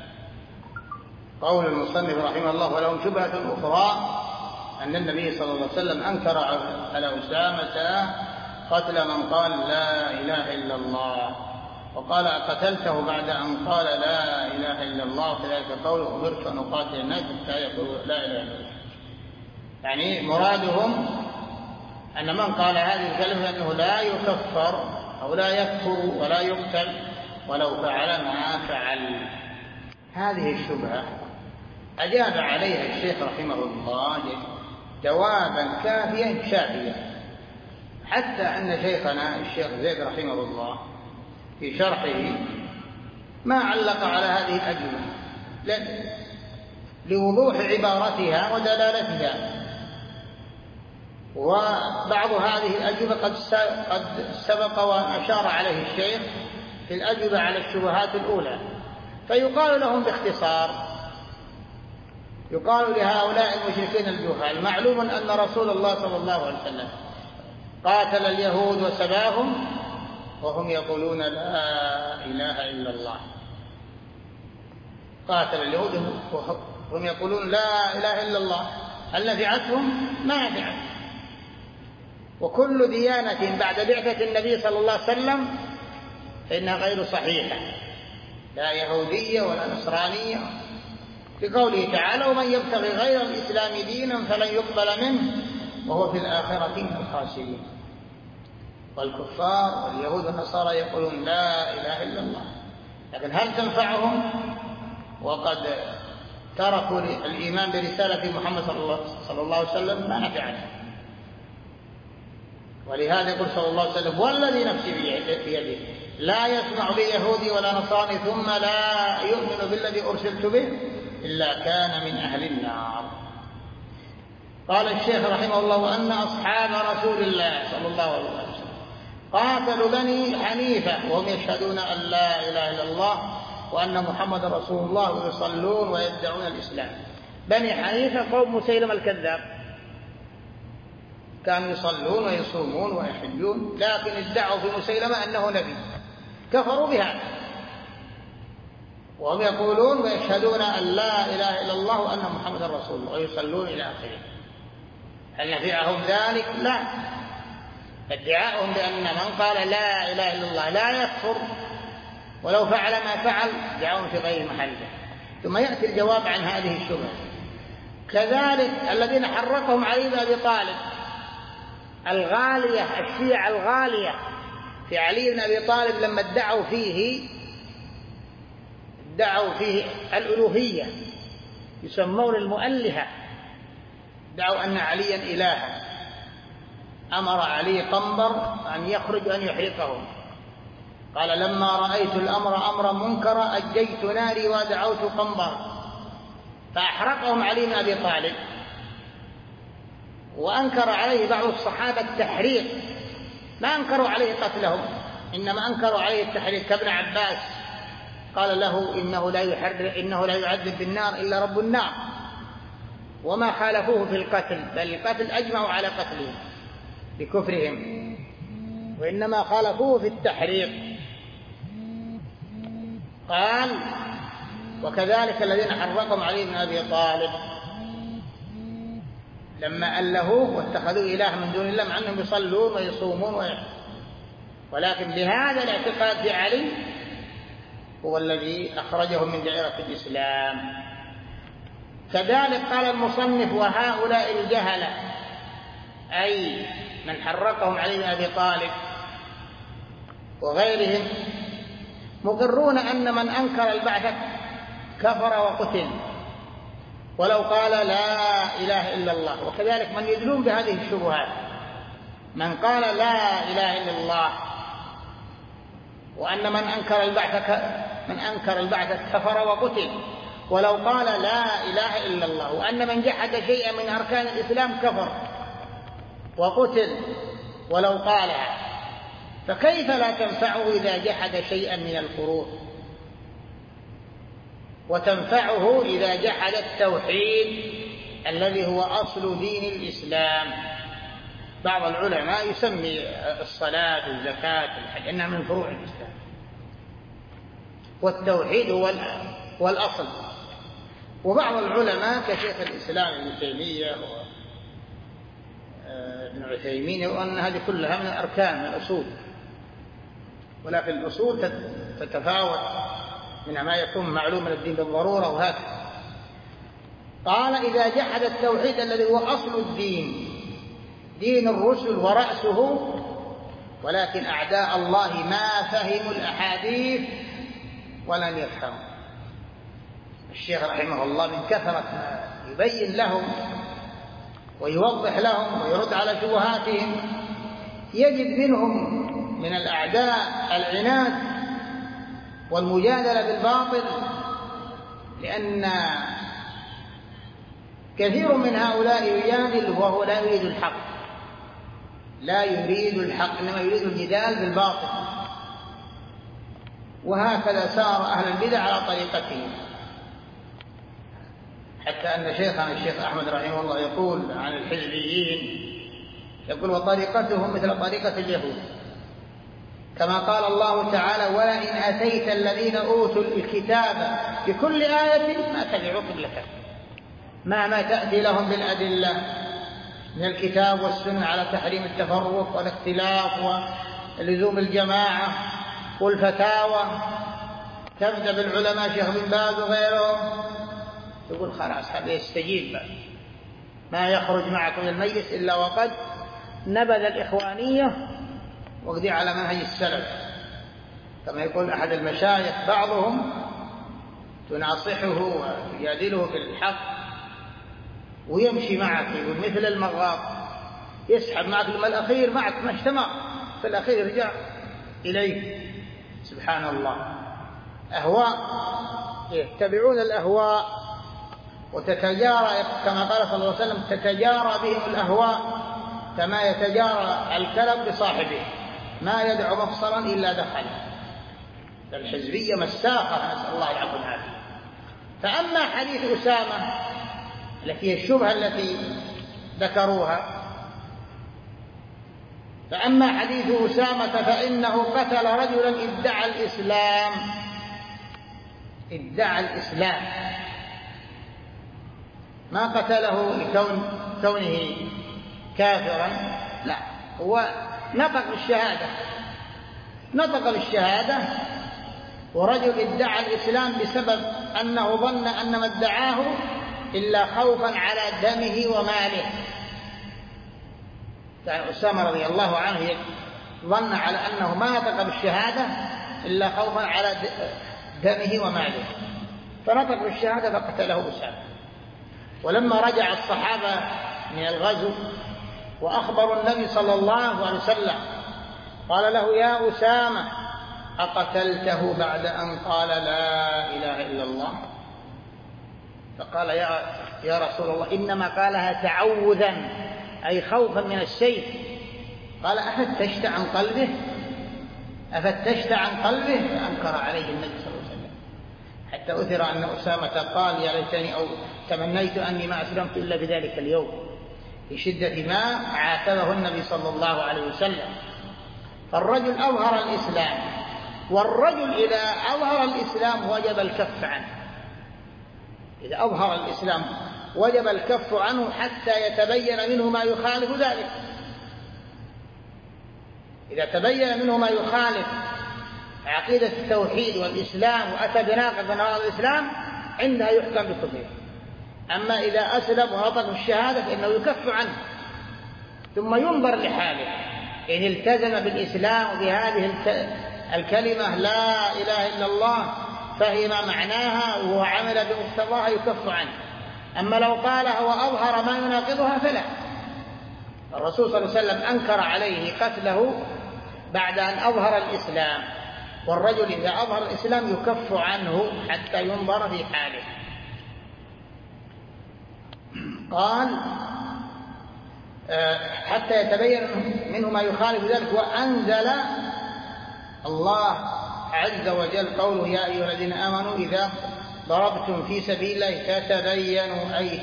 قول المصنف رحمه الله: ولهم شبهة أخرى أن النبي صلى الله عليه وسلم أنكر على أسامة قتل من قال لا إله إلا الله، وقال: قتلته بعد أن قال لا إله إلا الله. وكذلك قوله: أمرت أن أقاتل الناس حتى يقولوا لا إله إلا الله. يعني مرادهم أن من قال هذه الكلمة أنه لا يكفر أو لا يكفر ولا يقتل ولو فعل ما فعل. هذه الشبهة أجاب عليها الشيخ رحمه الله جوابا كافيا شافيا، حتى أن شيخنا الشيخ زيد رحمه الله في شرحه ما علق على هذه الأجوبة لوضوح عبارتها ودلالتها. وبعض هذه الأجوبة قد سبق وأشار عليه الشيخ في الأجوبة على الشبهات الأولى. فيقال لهم باختصار، يقال لهؤلاء المشركين الجهال: معلوم أن رسول الله صلى الله عليه وسلم قاتل اليهود وسباهم وهم يقولون لا إله إلا الله. قاتل اليهود وهم يقولون لا إله إلا الله، هل نفعتهم؟ ما نفعتهم. وكل ديانة بعد بعثة النبي صلى الله عليه وسلم فإنها غير صحيحة، لا يهودية ولا نصرانية، لقوله تعالى: ومن يبتغي غير الإسلام دينا فلن يقبل منه وهو في الآخرة من الخاسرين. والكفار واليهود والنصارى يقولون لا إله إلا الله، لكن هل تنفعهم وقد تركوا الإيمان برسالة محمد صلى الله عليه وسلم؟ ما نفعهم. ولهذا يقول صلى الله عليه وسلم: والذي نفسي بيده لا يسمع بيهودي ولا نصراني ثم لا يؤمن بالذي أرسلت به إلا كان من أهل النار. قال الشيخ رحمه الله: وأن أصحاب رسول الله صلى الله عليه وسلم قاتلوا بني حنيفة وهم يشهدون أن لا إله إلا الله وأن محمد رسول الله ويصلون ويدعون الإسلام. بني حنيفة قوم مسيلمة الكذاب، كانوا يصلون ويصومون ويحجون، لكن ادعوا في مسيلمة أنه نبي، كفروا بها، وهم يقولون ويشهدون أن لا إله إلا الله وأن محمد رسول الله ويصلون إلى آخره. هل نفعهم ذلك؟ لا. ادعاؤهم بأن من قال لا إله إلا الله لا يكفر ولو فعل ما فعل دعاهم في غير محله. ثم يأتي الجواب عن هذه الشبهة. كذلك الذين حركهم علي بن أبي طالب الغالية، الشيعة الغالية في علي بن أبي طالب، لما ادعوا فيه الألوهية، يسمون المؤلهة، ادعوا أن عليا إلها، أمر علي قنبر أن يخرج وأن يحرقهم. قال: لما رأيت الأمر أمرا منكرا أجيت ناري ودعوت قنبر، فأحرقهم علي بن أبي طالب. وأنكر عليه بعض الصحابة التحريق، ما أنكروا عليه قتلهم، إنما أنكروا عليه التحريق، كابن عباس قال له: إنه لا يعذب بالنار إلا رب النار. وما خالفوه في القتل، بل القتل أجمعوا على قتله بكفرهم، وإنما خالفوه في التحريق. قال: وكذلك الذين حرقهم علي بن أبي طالب لما ألهوه واتخذوا إله من دون الله، مع أنهم يصلون ويصومون ولكن بهذا الاعتقاد في علي هو الذي أخرجهم من دائرة الإسلام. كذلك قال المصنف: وهؤلاء الجهلة، أي من حرقهم علي بن أبي طالب وغيرهم، مقرون أن من أنكر البعث كفر وقتل ولو قال لا إله إلا الله. وكذلك من يدلون بهذه الشبهات، من قال لا إله إلا الله وأن من أنكر البعث كفر وقتل ولو قال لا إله إلا الله، وأن من جحد شيئا من أركان الإسلام كفر وقتل ولو قالها. فكيف لا تنفعه إذا جحد شيئا من الفروع، وتنفعه إذا جحد التوحيد الذي هو أصل دين الإسلام. بعض العلماء يسمي الصلاة والزكاة والحج إنها من فروع الإسلام، والتوحيد هو الأصل. وبعض العلماء كشيخ الإسلام ابن تيمية وابن عثيمين يقول أن هذه كلها من الأركان، من الأصول، ولكن الأصول تتفاوت من ما يكون معلوم من الدين بالضرورة وهكذا. قال إذا جحد التوحيد الذي هو أصل الدين، دين الرسل ورأسه، ولكن أعداء الله ما فهموا الأحاديث ولم يفهموا. الشيخ رحمه الله من كثرة ما يبين لهم ويوضح لهم ويرد على شبهاتهم يجد منهم من الأعداء العناد والمجادلة بالباطل، لأن كثير من هؤلاء يجادل وهو لا يريد الحق، لا يريد الحق، إنما يريد الجدال بالباطل. وهكذا سار أهل البدع على طريقتهم، حتى أن شيخنا الشيخ أحمد رحمه الله يقول عن الحزبيين، يقول وطريقتهم مثل طريقة اليهود، كما قال الله تعالى ولئن أتيت الذين أوتوا الكتاب بكل آية ما تبعوا قبلتك، مهما تأتي لهم بالأدلة من الكتاب والسنة على تحريم التفرق والاختلاف ولزوم الجماعة والفتاوى، تبدأ بالعلماء شيخ بن باز وغيرهم، تقول خلاص هذا يستجيب، ما يخرج معكم من المجلس إلا وقد نبذ الإخوانية وقضي على منهج السلف. كما يقول أحد المشايخ بعضهم تناصحه وتجادله في الحق ويمشي معك، يقول مثل المغاط يسحب معك لما الأخير معك ما اجتمع، في الأخير يرجع إليه. سبحان الله، أهواء، يتبعون الأهواء وتتجارى، كما قال صلى الله عليه وسلم تتجارى بهم الأهواء كما يتجارى الكلب بصاحبه، ما يدعو مفصلا إلا دخله. الحزبية مساخة، نسأل الله العفو والعافية. فأما حديث أسامة التي هي الشبهة التي ذكروها، فأما حديث أسامة فإنه قتل رجلا ادعى الإسلام، ما قتله لكونه كافرا، لا، هو نطق بالشهادة، ورجل ادعى الإسلام بسبب أنه ظن أن ما ادعاه إلا خوفا على دمه وماله. يعني أسامة رضي الله عنه ظن على أنه ما نطق بالشهادة إلا خوفا على دمه وماله، فنطق بالشهادة فقتله أسامة. ولما رجع الصحابة من الغزو وأخبروا النبي صلى الله عليه وسلم قال له يا أسامة أقتلته بعد أن قال لا إله إلا الله؟ فقال يا رسول الله إنما قالها تعوذا أي خوفا من السيف. قال أفتشت عن قلبه؟ فأنكر عليه النبي صلى الله عليه وسلم، حتى أثر أن أسامة قال يا ليتني أو تمنيت أني ما أسلمت إلا بذلك اليوم، لشدة ما عاتبه النبي صلى الله عليه وسلم. فالرجل أظهر الإسلام، والرجل إذا أظهر الإسلام وجب الكف عنه، إذا أظهر الإسلام وجب الكف عنه حتى يتبين منه ما يخالف ذلك. إذا تبين منه ما يخالف عقيدة التوحيد والإسلام وأتى بناقض من نواقض الإسلام عندها يحكم بكفره. أما إذا أسلم ونطق بالشهادة فإنه يكف عنه ثم ينظر لحاله، إن التزم بالإسلام وبهذه الكلمة لا إله إلا الله فهم معناها وعمل بمقتضاها يكف عنه. أما لو قالها وأظهر ما يناقضها فلا. الرسول صلى الله عليه وسلم أنكر عليه قتله بعد أن أظهر الإسلام، والرجل إذا أظهر الإسلام يكف عنه حتى ينظر في حاله. قال حتى يتبين منه ما يخالف ذلك، وأنزل الله عز وجل قوله يا أيها الذين آمنوا إذا ضربتم في سبيل الله فتبينوا أي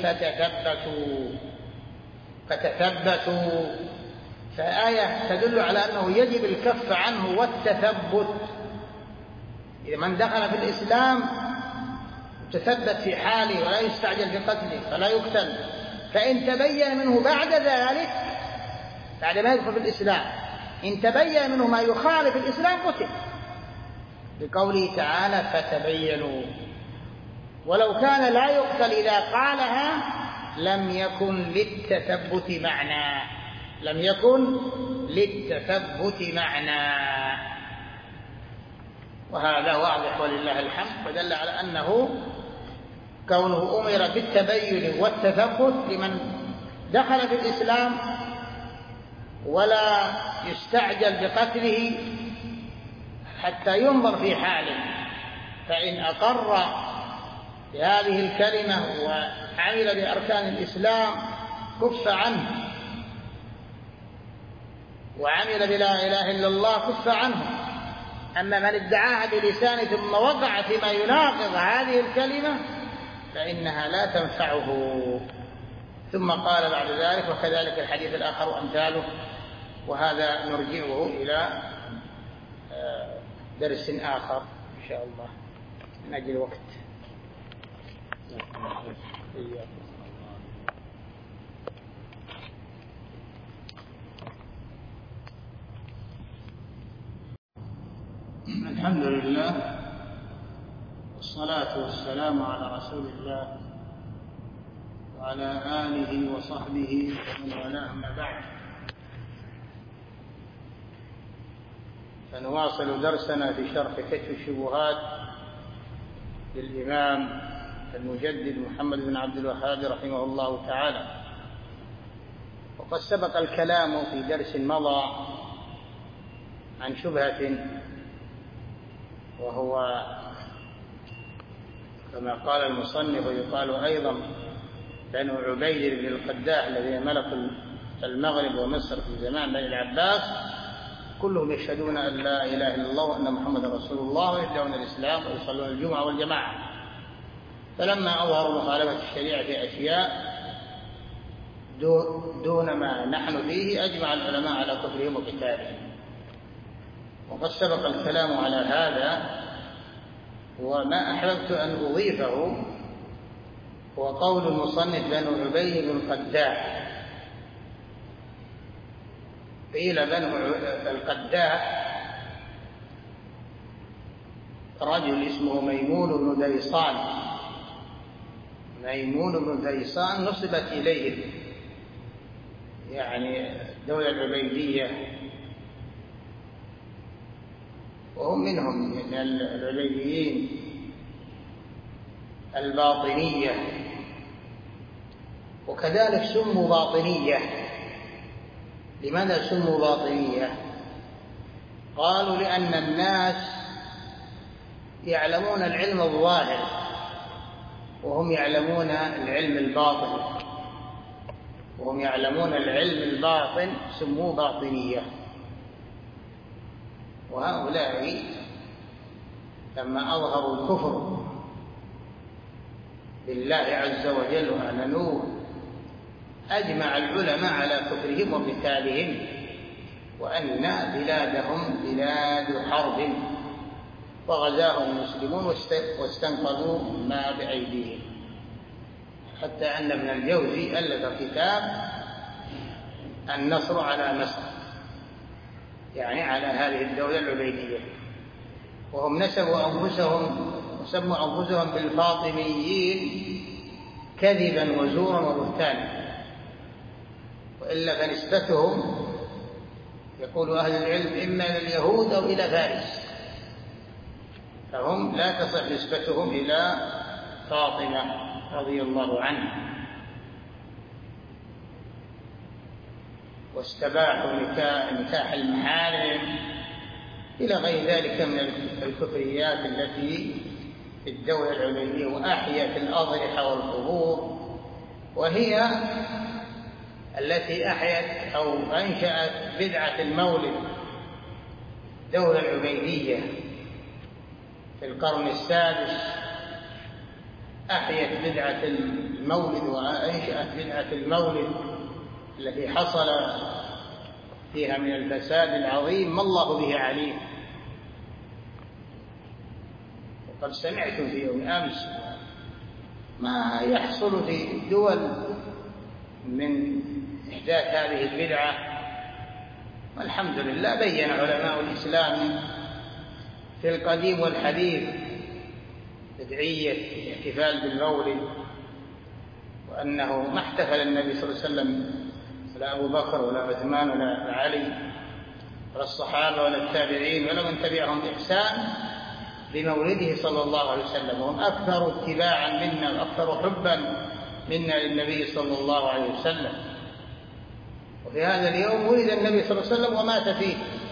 فتثبتوا. فآية تدل على أنه يجب الكف عنه والتثبت. إذا من دخل في الإسلام تثبت في حاله ولا يستعجل بقتله فلا يقتل، فإن تبين منه بعد ذلك بعد ما يدخل في الإسلام إن تبين منه ما يخالف الإسلام قتل، بقوله تعالى فتبينوا. ولو كان لا يقتل إذا قالها لم يكن للتثبت معنى. وهذا واضح ولله الحمد، فدل على أنه كونه أمر بالتبين والتثبت لمن دخل في الإسلام ولا يستعجل بقتله حتى ينظر في حاله، فإن أقر بهذه الكلمة وعمل بأركان الإسلام كف عنه، وعمل بلا إله إلا الله كف عنه. أما من ادعاها بلسانه ثم وقع فيما يناقض هذه الكلمة فإنها لا تنفعه. ثم قال بعد ذلك وكذلك الحديث الآخر وأمثاله، وهذا نرجعه إلى درس آخر إن شاء الله من أجل الوقت. الحمد لله والصلاة والسلام على رسول الله وعلى آله وصحبه ومن والاه، أما بعد، فنواصل درسنا في شرح كشف الشبهات للإمام المجدد محمد بن عبد الوهاب رحمه الله تعالى. وقد سبق الكلام في درس مضى عن شبهة، وهو كما قال المصنف ويقال أيضا بنو عبيد بن القداح الذين ملكوا المغرب ومصر في زمان بني العباس، كلهم يشهدون أن لا إله إلا الله وأن محمد رسول الله ويدعون الإسلام ويصلون الجمعة والجماعة. فلما أظهروا مخالفة الشريعة في أشياء دون ما نحن فيه أجمع العلماء على كفرهم وقتالهم. وقد سبق الكلام على هذا، وما أحببت أن أضيفه هو قول المصنف بنو عبيد بن القداح. قيل بنو القداح رجل اسمه ميمون بن ديصان. ميمون بن ديصان نسبت إليه يعني الدولة العبيدية، وهم منهم من العبيديين الباطنية، وكذلك سموا باطنية. لماذا سموا باطنية؟ قالوا لأن الناس يعلمون العلم الظاهر وهم يعلمون العلم الباطن، سموا باطنية. وهؤلاء لما أظهروا الكفر بالله عز وجل وأعلنوه أجمع العلماء على كفرهم وقتالهم، وأن بلادهم بلاد حرب، وغزاهم المسلمون واستنقذوا ما بأيديهم، حتى أن ابن الجوزي ألف كتاب النصر على مصر، يعني على هذه الدولة العبيدية. وهم سموا أنفسهم بالفاطميين كذبا وزورا وبهتانا، وإلا فنسبتهم يقول أهل العلم إما إلى اليهود أو إلى فارس، فهم لا تصح نسبتهم إلى فاطمة رضي الله عنها. واستباحوا نكاح المحارم إلى غير ذلك من الكفريات التي في الدولة العبيدية، وأحيت الأضرحة والقبور، وهي التي أحيت أو أنشأت بدعة المولد الدولة العبيدية في القرن السادس أحيت بدعة المولد وأنشأت بدعة المولد التي حصل فيها من الفساد العظيم ما الله به عليم. وقد سمعتم في يوم أمس ما يحصل في دول من إحداث هذه البدعة، والحمد لله بين علماء الإسلام في القديم والحديث بدعية الاحتفال بالمولد، وأنه ما احتفل النبي صلى الله عليه وسلم ولا أبو بكر ولا عثمان ولا علي ولا الصحابة ولا التابعين ولا من تبعهم بإحسان بمولده صلى الله عليه وسلم، وهم أكثر اتباعا منا وأكثر حبا منا للنبي صلى الله عليه وسلم. وفي هذا اليوم ولد النبي صلى الله عليه وسلم ومات فيه.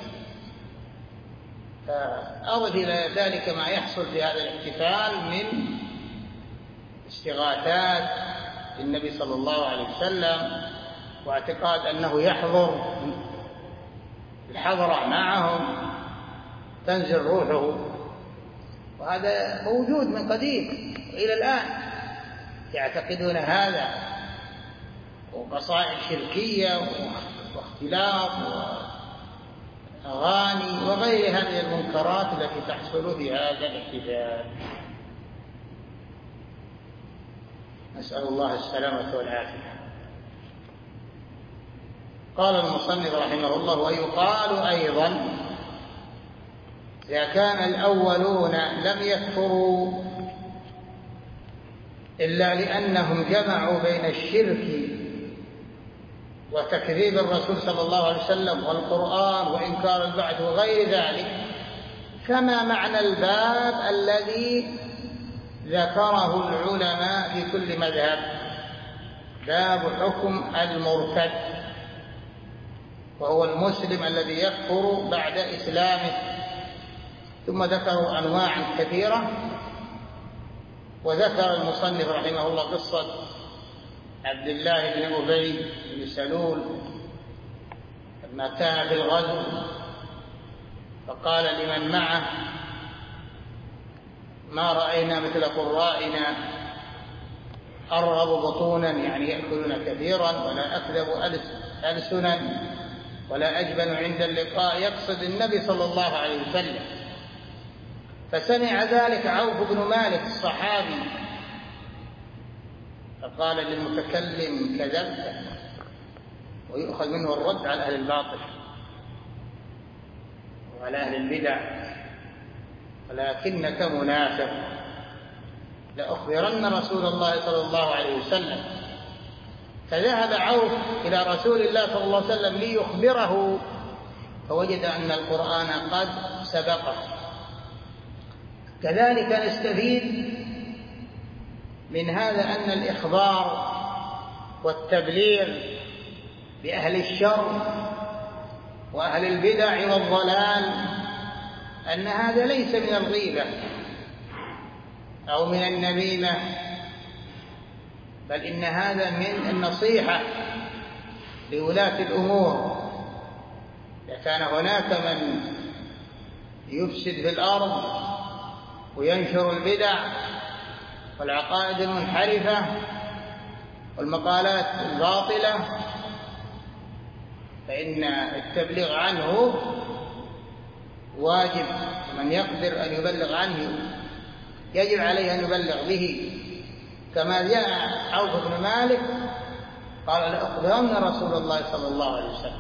فأضف إلى ذلك ما يحصل في هذا الاحتفال من استغاثات للنبي صلى الله عليه وسلم، واعتقاد أنه يحضر الحضرة معهم تنزل روحه، وهذا موجود من قديم إلى الآن يعتقدون هذا، وقصائد شركية واختلاط وأغاني وغير هذه المنكرات التي تحصل في هذا الاحتفال. نسأل الله السلامة والعافية. قال المصنف رحمه الله: ويقال أيضا إذا كان الأولون لم يكفروا إلا لأنهم جمعوا بين الشرك وتكذيب الرسول صلى الله عليه وسلم والقرآن وإنكار البعث وغير ذلك، فما معنى الباب الذي ذكره العلماء في كل مذهب؟ باب حكم المرتد، وهو المسلم الذي يكفر بعد إسلامه. ثم ذكروا أنواعا كثيرة، وذكر المصنف رحمه الله قصة عبد الله بن أبي بن سلول لما كان في الغزو فقال لمن معه: ما رأينا مثل قرائنا أرغب بطونا، يعني يأكلون كثيرا، ولا أكذب ألسنا، ولا أجبن عند اللقاء، يقصد النبي صلى الله عليه وسلم. فسمع ذلك عوف بن مالك الصحابي فقال للمتكلم: كذبت. ويؤخذ منه الرد على أهل الباطل وعلى أهل البدع، ولكنك منافق، لأخبرن رسول الله صلى الله عليه وسلم. فذهب عوف إلى رسول الله صلى الله عليه وسلم ليخبره، فوجد أن القرآن قد سبقه. كذلك نستفيد من هذا أن الإخبار والتبليغ بأهل الشر وأهل البدع والضلال أن هذا ليس من الغيبة أو من النميمة، بل إن هذا من النصيحة لولاة الأمور. إذا كان هناك من يفسد في الأرض وينشر البدع والعقائد المنحرفة والمقالات الباطلة، فإن التبليغ عنه واجب، من يقدر أن يبلغ عنه يجب عليه أن يبلغ به. كما جاء عوف بن مالك قال: لأخبرن رسول الله صلى الله عليه وسلم.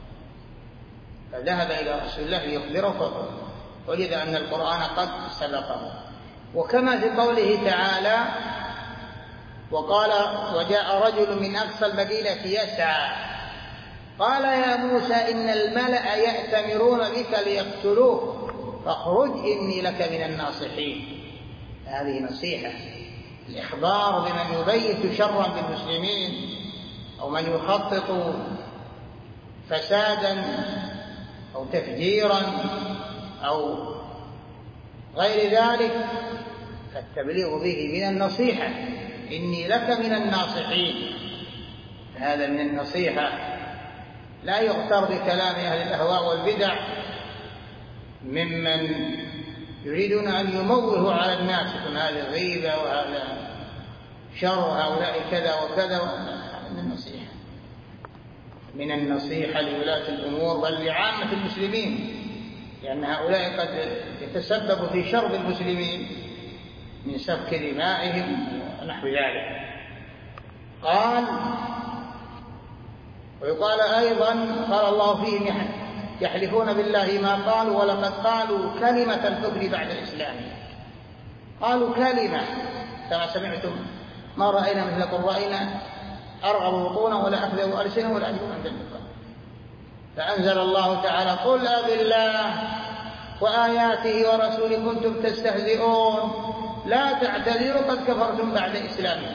فذهب إلى رسول الله ليخبره، وجد أن القرآن قد سبقه. وكما في قوله تعالى: وقال: وجاء رجل من أقصى المدينة يسعى قال يا موسى إن الملأ يأتمرون بك ليقتلوك فاخرج إني لك من الناصحين. هذه نصيحة، الإخبار بمن يبيت شرا بالمسلمين أو من يخطط فسادا أو تفجيرا أو غير ذلك، فالتبليغ به من النصيحة، إني لك من الناصحين. هذا من النصيحة، لا يغتر بكلام أهل الأهواء والبدع ممن يريدون أن يموهوا على الناس يكون هذه غيبة وهذا شر هؤلاء كذا وكذا. من النصيحة لولاة الأمور بل لعامة المسلمين، لأن هؤلاء قد يتسببوا في شر المسلمين من سفك دمائهم ونحو ذلك. قال ويقال أيضا قال الله فيهم يحلفون بالله ما قالوا ولقد قالوا كلمة الكفر بعد الإسلام. قالوا كلمة كما سمعتم ما رأينا مثل قرائنا أرغب بطونا ولا أكذب ألسنا ولا أجب عند النقاء. فأنزل الله تعالى قل أبالله وآياته ورسوله كنتم تستهزئون لا تعتذروا قد كفرتم بعد إسلامكم،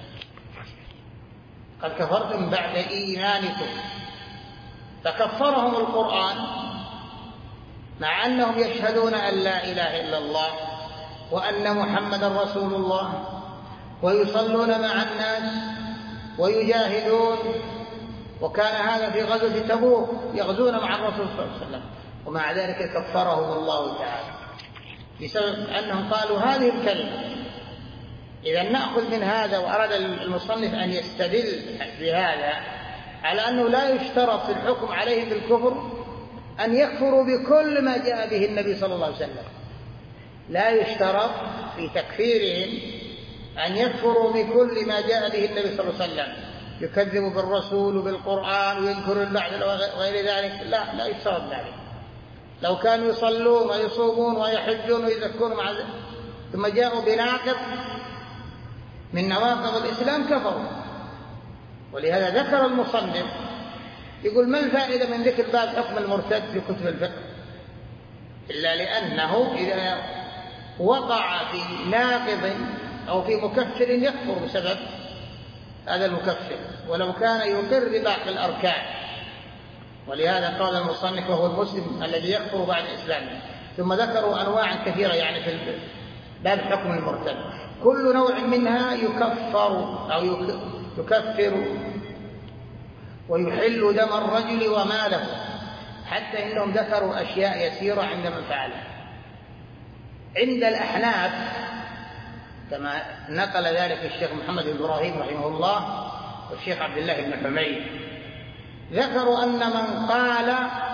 قد كفرتم بعد إيمانكم. فكفرهم القرآن مع أنهم يشهدون أن لا إله إلا الله وأن محمدا رسول الله ويصلون مع الناس ويجاهدون، وكان هذا في غزوة تبوك يغزون مع الرسول صلى الله عليه وسلم، ومع ذلك كفرهم الله تعالى بسبب أنهم قالوا هذه الكلمة. إذا نأخذ من هذا، وأراد المصنف أن يستدل بهذا على أنه لا يشترط في الحكم عليهم بالكفر أن يكفروا بكل ما جاء به النبي صلى الله عليه وسلم. لا يشترط في تكفيرهم أن يكفروا بكل ما جاء به النبي صلى الله عليه وسلم، يكذبوا بالرسول وبالقرآن وينكروا البعث وغير ذلك. لا يشترط ذلك. لو كانوا يصلون ويصومون ويحجون ويزكون مع ذلك ثم جاءوا بناقض من نواقض الإسلام كفروا. ولهذا ذكر المصنف يقول ما الفائدة من ذكر باب حكم المرتد في كتب الفقه إلا لأنه إذا وقع في ناقض أو في مكفر يكفر بسبب هذا المكفر ولو كان يقر بباقي الأركان. ولهذا قال المصنف وهو المسلم الذي يكفر بعد إسلامه. ثم ذكروا أنواعا كثيرة يعني في باب حكم المرتد، كل نوع منها يكفر أو يكفر ويحل دم الرجل وماله، حتى إنهم ذكروا أشياء يسيرة عند من فعلها. عند الأحناف كما نقل ذلك الشيخ محمد بن إبراهيم رحمه الله والشيخ عبد الله بن حميد، ذكروا أن من قال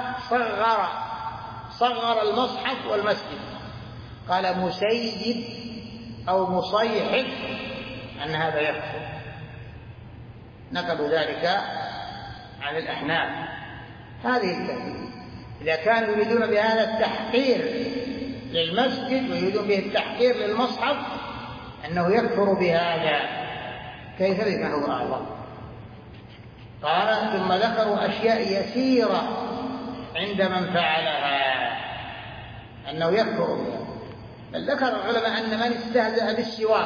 صغر المصحف والمسجد، قال مسيب أو مصيحف، أن هذا يكفر. نقلوا ذلك عن الأحناف. هذه الكلمة إذا كانوا يريدون بهذا التحقير للمسجد ويريدون به التحقير للمصحف أنه يكفر بهذا، كيف بما هو أعظم. قال ثم ذكروا أشياء يسيرة عند من فعلها أنه يكفر بها. بل ذكر العلماء أن من استهزأ بالسواك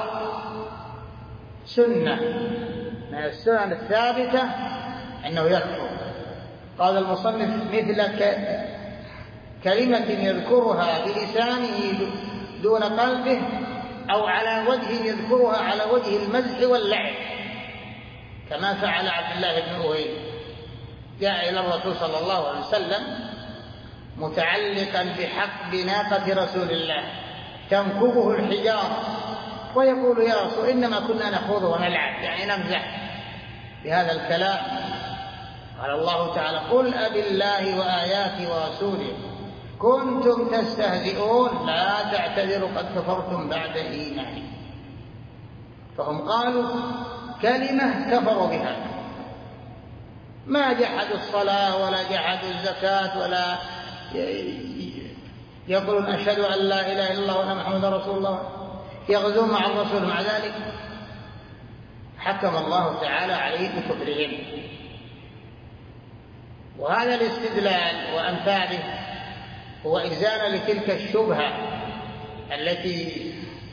سنة من السنن الثابتة أنه يكفر. قال المصنف مثل كلمة يذكرها بلسانه دون قلبه أو على وجه يذكرها على وجه المزح واللعب، كما فعل عبد الله بن أبي. جاء إلى الرسول صلى الله عليه وسلم متعلقا بحق بناقة رسول الله تنكبه الحجارة ويقول يا رسول إنما كنا نخوض ونلعب، يعني نمزح بهذا الكلام. قال الله تعالى قل أبالله وآياته ورسوله كنتم تستهزئون لا تعتذروا قد كفرتم بعد إيمانكم. فهم قالوا كلمة كفروا بها، ما جحدوا الصلاة ولا جحدوا الزكاة ولا يقولون أشهد أن لا إله إلا الله وأن محمدا رسول الله، يغزون مع الرسول، مع ذلك حكم الله تعالى عليه بكفرهم. وهذا الاستدلال وأمثاله هو إزالة لتلك الشبهة التي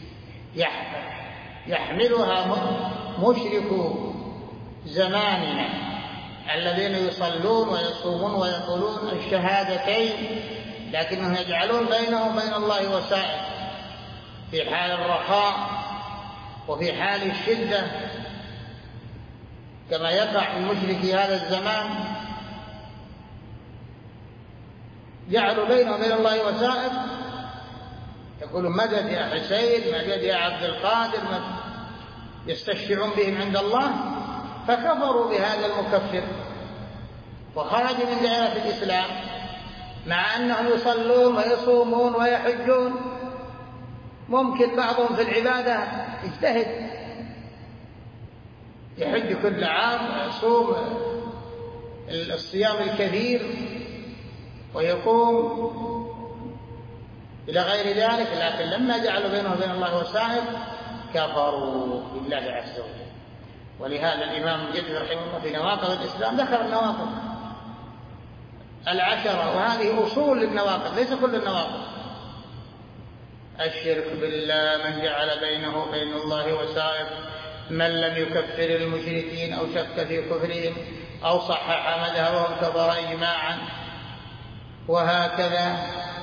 يحملها مشرك زماننا الذين يصلون ويصومون ويقولون الشهادتين لكنهم يجعلون بينهم وبين الله وسائل في حال الرخاء وفي حال الشدة، كما يقع من مشركي هذا الزمان. جعلوا بينه وبين الله وسائط، يقولون مدد يا حسين، مدد يا عبد القادر، يستشفعون بهم عند الله، فكفروا بهذا المكفر وخرجوا من دائرة الإسلام، مع أنهم يصلون ويصومون ويحجون. ممكن بعضهم في العبادة يجتهد، يحج كل عام ويصوم الصيام الكثير ويقوم إلى غير ذلك، لكن لما جعلوا بينه وبين الله وسائط كفروا بالله عز وجل. ولهذا الإمام الجدي رحمه الله في نواقض الإسلام ذكر النواقض 10، وهذه أصول للنواقض ليس كل النواقض: الشرك بالله، من جعل بينه وبين الله وسائط، من لم يكفر المشركين أو شك في كفرهم أو صحح مذهبهم كفر إجماعا، وهكذا.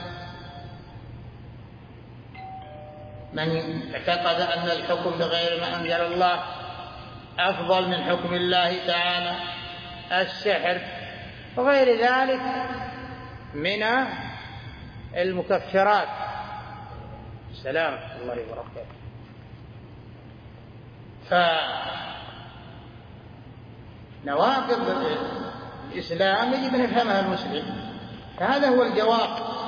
من اعتقد أن الحكم بغير ما أنزل الله أفضل من حكم الله تعالى، السحر وغير ذلك من المكفرات. سلام الله وبركاته. فنواقض الإسلام يجب أن يفهمها المسلم. فهذا هو الجواب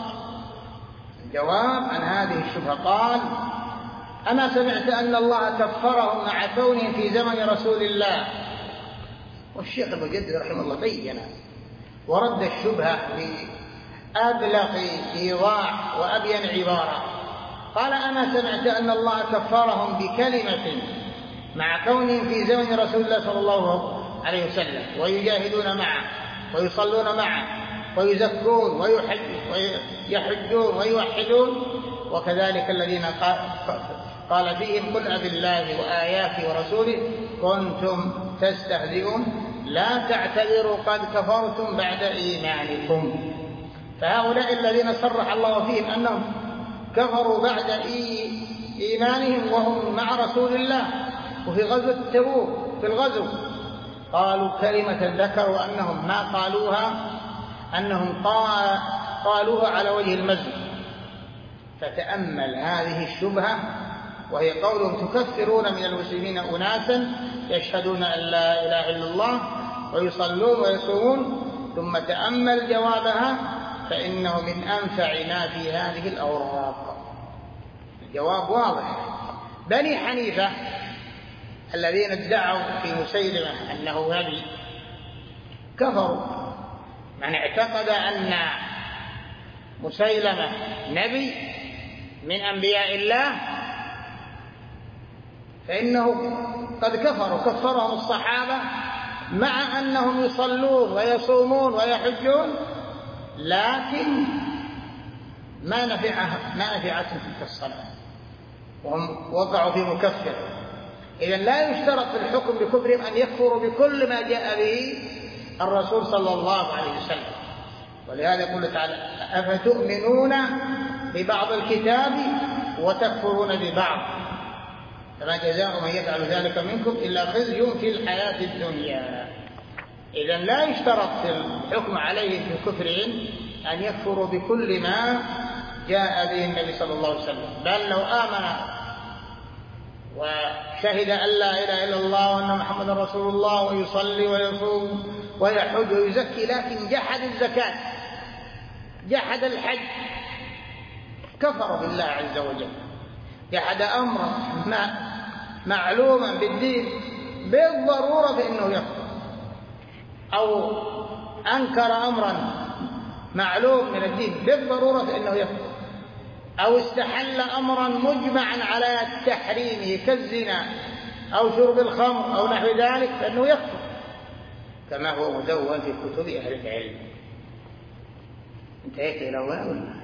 عن هذه الشبهة. قال: أما سمعت أن الله كفرهم مع كونهم في زمن رسول الله؟ والشيخ المجدد رحمه الله بين ورد الشبهة بأبلغ إيضاح وأبين عبارة. قال: أما سمعت أن الله كفرهم بكلمة مع كونهم في زمن رسول الله صلى الله عليه وسلم ويجاهدون معه ويصلون معه ويزكون ويحجون ويوحدون، وكذلك الذين قال فيهم: قل أبالله وآياته ورسوله كنتم تستهزئون لا تعتذروا قد كفرتم بعد إيمانكم. فهؤلاء الذين صرح الله فيهم أنهم كفروا بعد إيمانهم وهم مع رسول الله وفي غزوة تبوك في الغزو، قالوا كلمة ذكروا أنهم ما قالوها، أنهم قالوها على وجه المزح. فتأمل هذه الشبهة، وهي قولهم تكفرون من المسلمين أناسا يشهدون أن لا إله إلا الله ويصلون ويصومون، ثم تأمل جوابها فإنه من أنفع ما في هذه الأوراق. الجواب واضح. بني حنيفة الذين ادعوا في مسيلمة أنه نبي كفروا. من اعتقد أن مسيلمة نبي من أنبياء الله فإنه قد كفرهم الصحابة، مع أنهم يصلون ويصومون ويحجون، لكن ما نفعتهم تلك الصلاة وهم وقعوا في مكفر. إذن لا يشترط في الحكم بكفرهم أن يكفروا بكل ما جاء به الرسول صلى الله عليه وسلم. ولهذا يقول تعالى: أفتؤمنون ببعض الكتاب وتكفرون ببعض فما جزاء من يفعل ذلك منكم إلا خزي في الحياة الدنيا. إذن لا يشترط في الحكم عليهم بكفرهم أن يكفروا بكل ما جاء به النبي صلى الله عليه وسلم، بل لو آمن وشهد أن لا إله إلا الله وأن محمد رسول الله ويصلي ويصوم ويحج ويزكي، لكن جحد الزكاة جحد الحج، كفر بالله عز وجل، جحد أمرا معلوما بالدين بالضرورة فإنه يكفر، أو أنكر أمرا معلوم من الدين بالضرورة فإنه يكفر، أو استحل أمرا مجمعا على تحريمه كالزنا أو شرب الخمر أو نحو ذلك فإنه يكفر، كما هو مدون في كتب أهل العلم. انتهيت إلى هنا.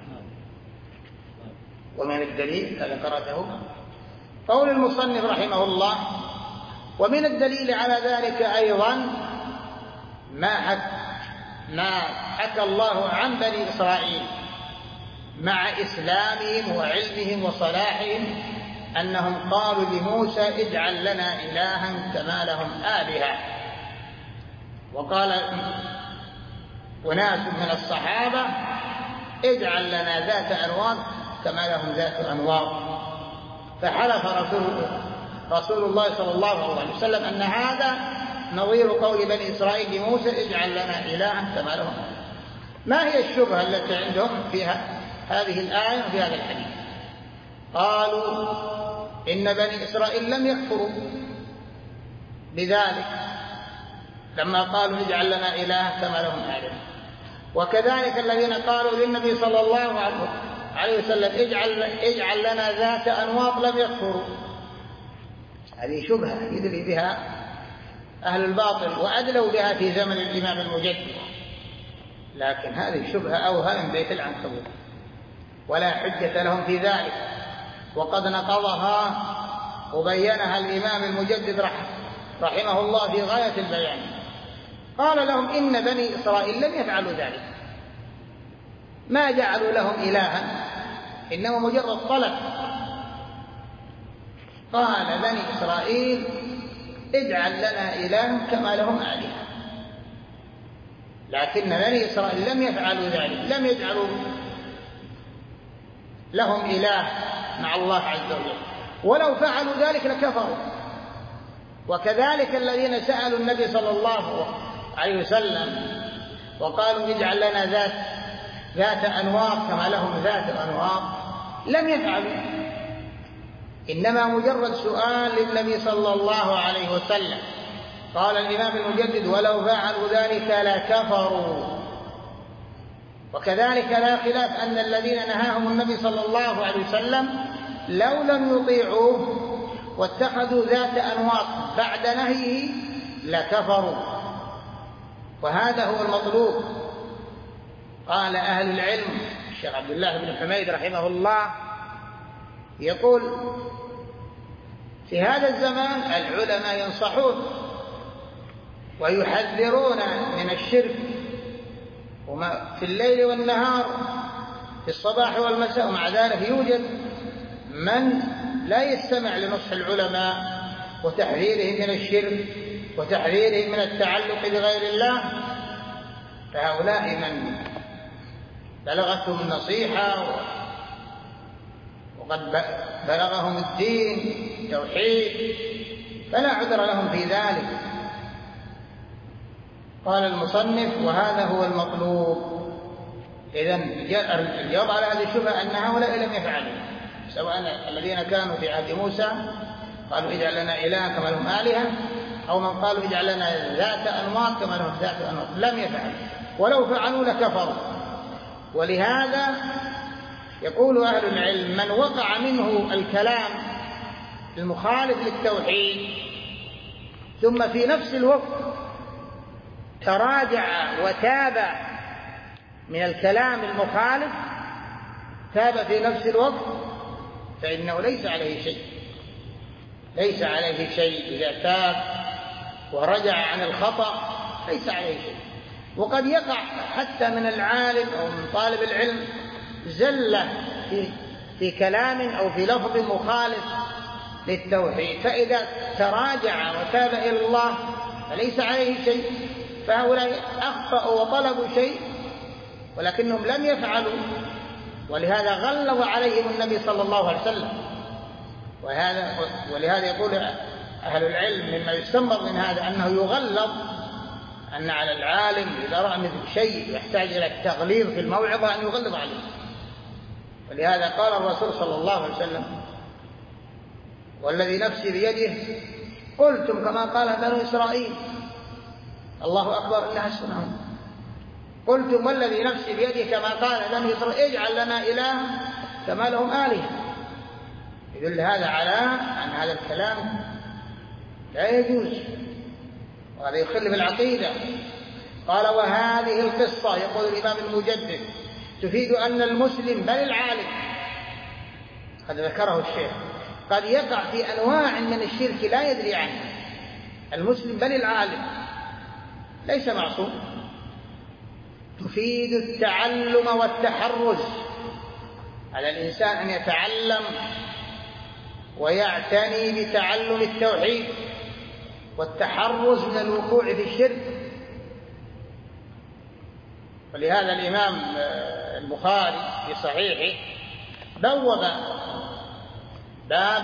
ومن الدليل الذي قرأته قول المصنف رحمه الله: ومن الدليل على ذلك أيضا ما حكى الله عن بني إسرائيل مع إسلامهم وعلمهم وصلاحهم أنهم قالوا لموسى: اجعل لنا إلها كما لهم آلهة. وقال وناس من الصحابة اجعل لنا ذات أنواط كما لهم ذات أنواط. فحلف رسول الله صلى الله عليه وسلم أن هذا نظير قول بني إسرائيل لموسى اجعل لنا إلها كما لهم. ما هي الشبهة التي عندهم في هذه الآية وفي هذا الحديث؟ قالوا إن بني إسرائيل لم يكفروا بذلك لما قالوا اجعل لنا إلها كما لهم آلهة، وكذلك الذين قالوا للنبي صلى الله عليه وسلم اجعل لنا ذات أنواط لم يكفروا. هذه شبهة يدري بها أهل الباطل وأدلوا بها في زمن الإمام المجدد، لكن هذه شبهة أوهى من بيت العنكبوت ولا حجة لهم في ذلك، وقد نقضها وبينها الإمام المجدد رحمه الله في غاية البيان. قال لهم إن بني إسرائيل لم يفعلوا ذلك، ما جعلوا لهم إلها، إنما مجرد طلب. قال بني إسرائيل اجعل لنا إلها كما لهم آلهة، لكن بني إسرائيل لم يفعلوا ذلك، لم يجعلوا لهم إله مع الله عز وجل، ولو فعلوا ذلك لكفروا. وكذلك الذين سألوا النبي صلى الله عليه وسلم وقالوا اجعل لنا ذات أنواط كما لهم ذات أنواط لم يفعلوا، إنما مجرد سؤال للنبي صلى الله عليه وسلم. قال الإمام المجدد ولو فعلوا ذلك لكفروا. وكذلك لا خلاف أن الذين نهاهم النبي صلى الله عليه وسلم لو لم يطيعوه واتخذوا ذات أنواط بعد نهيه لكفروا، وهذا هو المطلوب. قال أهل العلم الشيخ عبد الله بن حميد رحمه الله يقول في هذا الزمان العلماء ينصحون ويحذرون من الشرك في الليل والنهار في الصباح والمساء، ومع ذلك يوجد من لا يستمع لنصح العلماء وتحذيرهم من الشرك وتحذيرهم من التعلق بغير الله. فهؤلاء من بلغتهم النصيحة وقد بلغهم الدين توحيد فلا عذر لهم في ذلك. قال المصنف وهذا هو المطلوب. إذن الجواب على هذه الشبهة أن هؤلاء لم يفعلوا، سواء الذين كانوا في عهد موسى قالوا اجعل لنا إله كما لهم آلهة، أو من قالوا اجعل لنا ذات أنواط كما لهم ذات أنواط، لم يفعلوا، ولو فعلوا لكفروا. ولهذا يقول أهل العلم من وقع منه الكلام المخالف للتوحيد ثم في نفس الوقت تراجع وتاب من الكلام المخالف، تاب في نفس الوقت، فإنه ليس عليه شيء، ليس عليه شيء إذا تاب ورجع عن الخطأ ليس عليه شيء. وقد يقع حتى من العالم أو من طالب العلم زلة في كلام أو في لفظ مخالف للتوحيد، فإذا تراجع وتاب إلى الله فليس عليه شيء. فهؤلاء أخطأوا وطلبوا شيء ولكنهم لم يفعلوا، ولهذا غلظ عليهم النبي صلى الله عليه وسلم. ولهذا يقول أهل العلم مما يستنبط من هذا أنه يغلظ، أن على العالم إذا رأى مثل شيء يحتاج إلى التغليظ في الموعظة أن يغلظ عليه. ولهذا قال الرسول صلى الله عليه وسلم والذي نفسي بيده قلتم كما قال بنو إسرائيل، الله أكبر إنها السنة، قلتم والذي نفسي بيده كما قال بنو إسرائيل اجعل لنا إله كما لهم آلهة. يدل هذا على أن هذا الكلام لا يجوز، وهذا يخل بالعقيدة. قال وهذه القصة يقول الإمام المجدد تفيد أن المسلم بل العالم، قد ذكره الشيخ، قد يقع في أنواع من الشرك لا يدري عنه. المسلم بل العالم ليس معصوم. تفيد التعلم والتحرز، على الإنسان أن يتعلم ويعتني بتعلم التوحيد والتحرز من الوقوع في الشرك. ولهذا الإمام البخاري في صحيحه بوب باب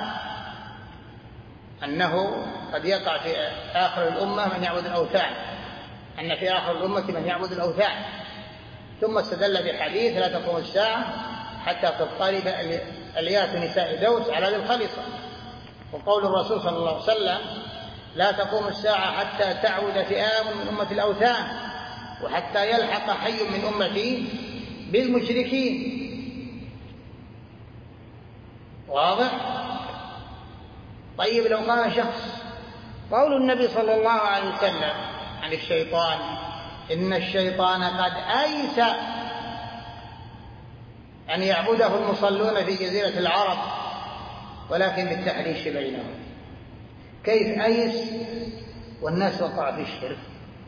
أنه قد يقع في آخر الأمة من يعبد الأوثان، أن في آخر الأمة من يعبد الأوثان، ثم استدل بحديث لا تقوم الساعة حتى تضطرب أليات نساء دوس على ذي الخليصة، وقول الرسول صلى الله عليه وسلم لا تقوم الساعة حتى تعود فئام من أمة الأوثان وحتى يلحق حي من أمتي بالمشركين. واضح؟ طيب لو قال شخص قول النبي صلى الله عليه وسلم عن الشيطان إن الشيطان قد أيس أن يعبده المصلون في جزيرة العرب ولكن بالتحريش بينهم، كيف أيس والناس وقع في الشرك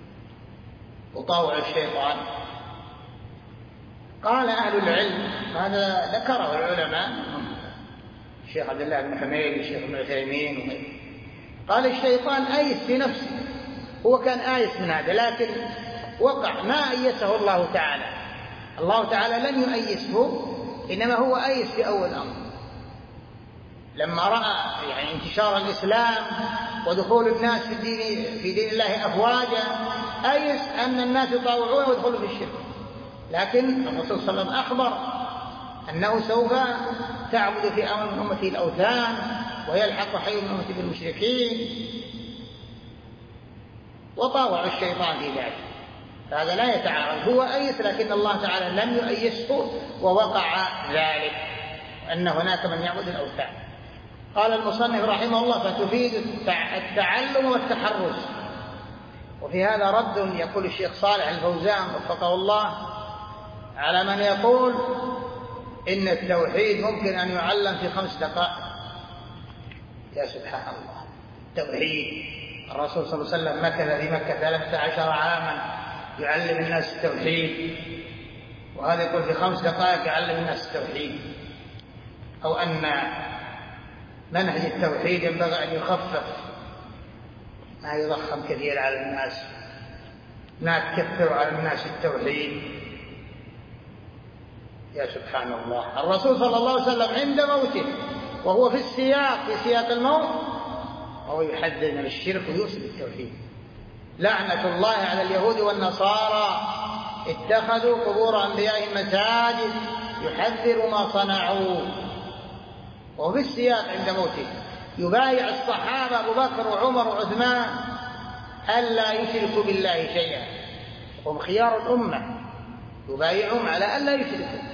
وطاوع الشيطان؟ قال أهل العلم، هذا ذكره العلماء الشيخ عبد الله بن حميد والشيخ ابن عثيمين وغيره، قال الشيطان أيس في نفسه، هو كان آيس من هذا لكن وقع ما أيسه الله تعالى، الله تعالى لم يؤيسه، إنما هو أيس في أول أمر لما رأى يعني انتشار الإسلام ودخول الناس في دين الله أفواجا، أيس أن الناس يطاوعون ويدخلوا في الشرك، لكن الرسول صلى الله عليه وسلم أخبر أنه سوف تعبد في أمر من أمته الأوثان ويلحق حي من أمته بالمشركين، وطاوع الشيطان في ذلك، فهذا لا يتعارض، هو أيس لكن الله تعالى لم يؤيسه ووقع ذلك أن هناك من يعبد الأوثان. قال المصنف رحمه الله فتفيد التعلم والتحرز. وفي هذا رد يقول الشيخ صالح الفوزان وفقه الله على من يقول إن التوحيد ممكن أن يعلم في 5 دقائق. يا سبحان الله، التوحيد الرسول صلى الله عليه وسلم مكث في مكة 13 عاما يعلم الناس التوحيد، وهذا يقول في 5 دقائق يعلم الناس التوحيد، أو أن منهج التوحيد ينبغي أن يخفف ما يضخم كثير على الناس، ما تكثر على الناس التوحيد. يا سبحان الله، الرسول صلى الله عليه وسلم عند موته وهو في سياق الموت وهو يحذر من الشرك ويوصي بالتوحيد. لعنة الله على اليهود والنصارى اتخذوا قبور أنبيائهم مساجد يحذر ما صنعوا، وهو في السياق عند موته يبايع الصحابة أبو بكر وعمر وعثمان ألا يشركوا بالله شيئا، هم خيار الأمة يبايعهم على ألا يشركوا،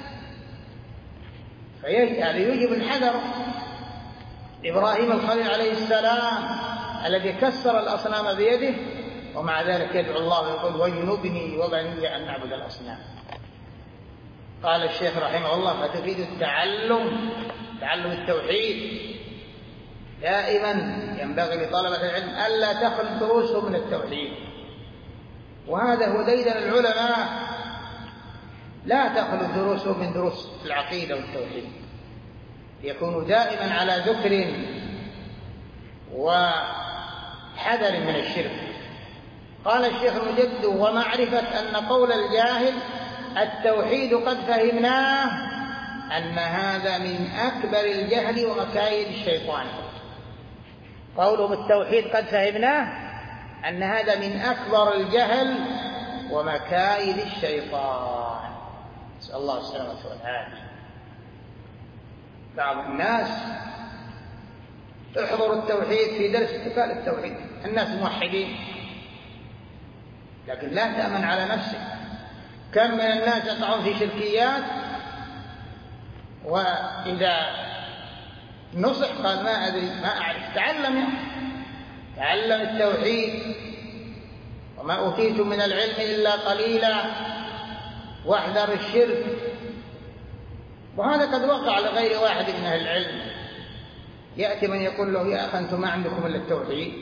هذا يجب الحذر. إبراهيم الخليل عليه السلام الذي كسر الأصنام بيده ومع ذلك يدعو الله ويقول واجنبني وبني أن نعبد الأصنام. قال الشيخ رحمه الله فتفيد تعلم التوحيد. دائما ينبغي لطلبة العلم ألا تخل دروسهم من التوحيد، وهذا هو ديدن العلماء، لا تخل دروسهم من دروس العقيدة والتوحيد، يكونوا دائما على ذكر وحذر من الشرك. قال الشيخ المجدد ومعرفة أن قول الجاهل التوحيد قد فهمناه أن هذا من أكبر الجهل ومكايد الشيطان. قوله بالتوحيد قد فهمناه أن هذا من أكبر الجهل ومكايد الشيطان، نسأل الله السلامة والعافية. بعض الناس احضروا التوحيد في درس اتكال التوحيد، الناس موحدين لكن لا تأمن على نفسك. كم من الناس يقعون في شركيات وإذا نصح قال ما أدري ما أعرف. تعلم التوحيد، وما أوتيتم من العلم إلا قليلا، واحذر الشرك. وهذا قد وقع لغير واحد من أهل العلم، يأتي من يقول له يا أخي أنتم ما عندكم إلا التوحيد،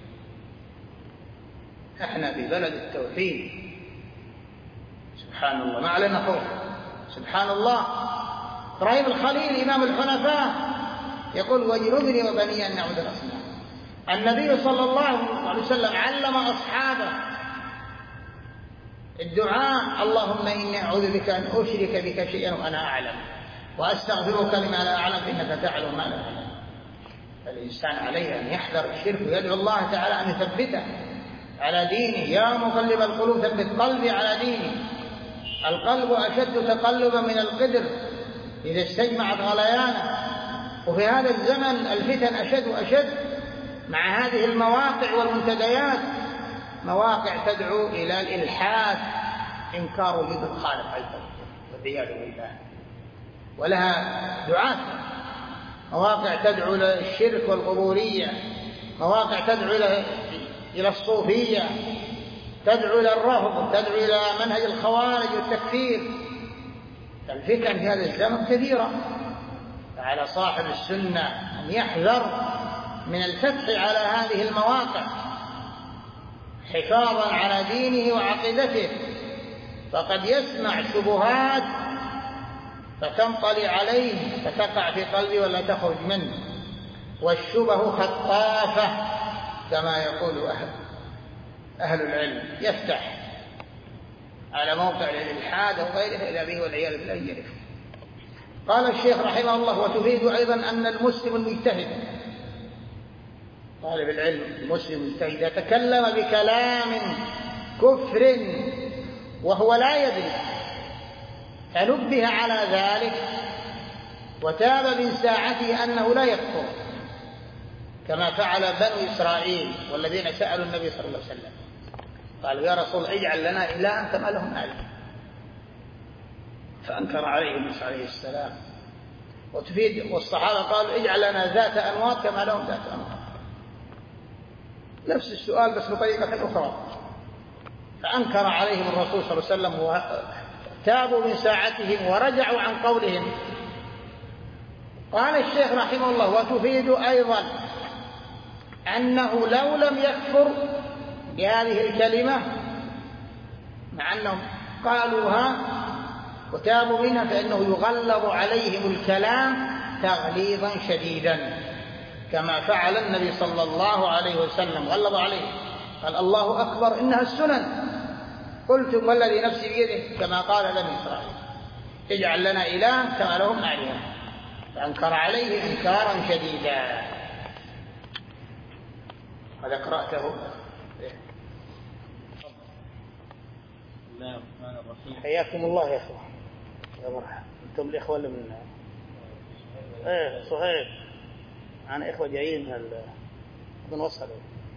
احنا في بلد التوحيد سبحان الله ما علينا خوف. سبحان الله، إبراهيم الخليل إمام الحنفاء يقول واجنبني وبني أن نعبد الأصنام. النبي صلى الله عليه وسلم علم أصحابه الدعاء اللهم إني أعوذ بك أن أشرك بك شيئا وأنا أعلم وأستغفرك لما لا أعلم إنك تعلم ما لا أعلم. فالإنسان عليه أن يحذر الشرك ويدعو الله تعالى أن يثبته على دينه. يا مقلب القلوب ثبت قلبي على ديني. القلب أشد تقلبا من القدر إذا استجمعت غليانه. وفي هذا الزمن الفتن أشد وأشد مع هذه المواقع والمنتديات، مواقع تدعو إلى الإلحاد، إنكار وجود الخالق عز وجل والعياذ بالله، ولها دعاة. مواقع تدعو إلى الشرك والقبورية، مواقع تدعو إلى الصوفية، تدعو إلى الرفض، تدعو إلى منهج الخوارج والتكفير. الفتن في هذا الزمن كثيرة، فعلى صاحب السنة أن يحذر من الفتح على هذه المواقع حفاظا على دينه وعقيدته، فقد يسمع شبهات فتنطلي عليه فتقع في قلبه ولا تخرج منه. والشبه خطافة كما يقول أهل العلم، يفتح على موقع الإلحاد وغيره إلى به والعياذ بالله يجرف. قال الشيخ رحمه الله: وتفيد أيضا أن المسلم المجتهد، طالب العلم المسلم المجتهد، يتكلم بكلام كفر وهو لا يدري فنبه على ذلك وتاب من ساعته أنه لا يكفر، كما فعل بنو إسرائيل والذين سألوا النبي صلى الله عليه وسلم قالوا: يا رسول اجعل لنا إلها كما لهم آلهة، فأنكر عليهم موسى عليه السلام. وتفيد والصحابة قالوا: اجعل لنا ذات أنواط كما لهم ذات أنواط، نفس السؤال بس بطريقة أخرى. فأنكر عليهم الرسول صلى الله عليه وسلم وتابوا من ساعتهم ورجعوا عن قولهم. قال الشيخ رحمه الله: وتفيد أيضا أنه لو لم يكفر بهذه الكلمة مع أنهم قالوها وتابوا منها، فإنه يغلظ عليهم الكلام تغليظا شديدا كما فعل النبي صلى الله عليه وسلم، غلظ عليه قال: الله أكبر إنها السنن، قلتم والذي نفسي بيده كما قال بني إسرائيل، اجعل لنا إله كما لهم آلهة، فأنكر عليه إنكارا شديدا. هذا قرأته. بسم الله الرحمن الرحيم. حياكم الله يا أخوة، يا مرحبا، أنتم الإخوة اللي من صهيب، معنا إخوة جايين من وصلوا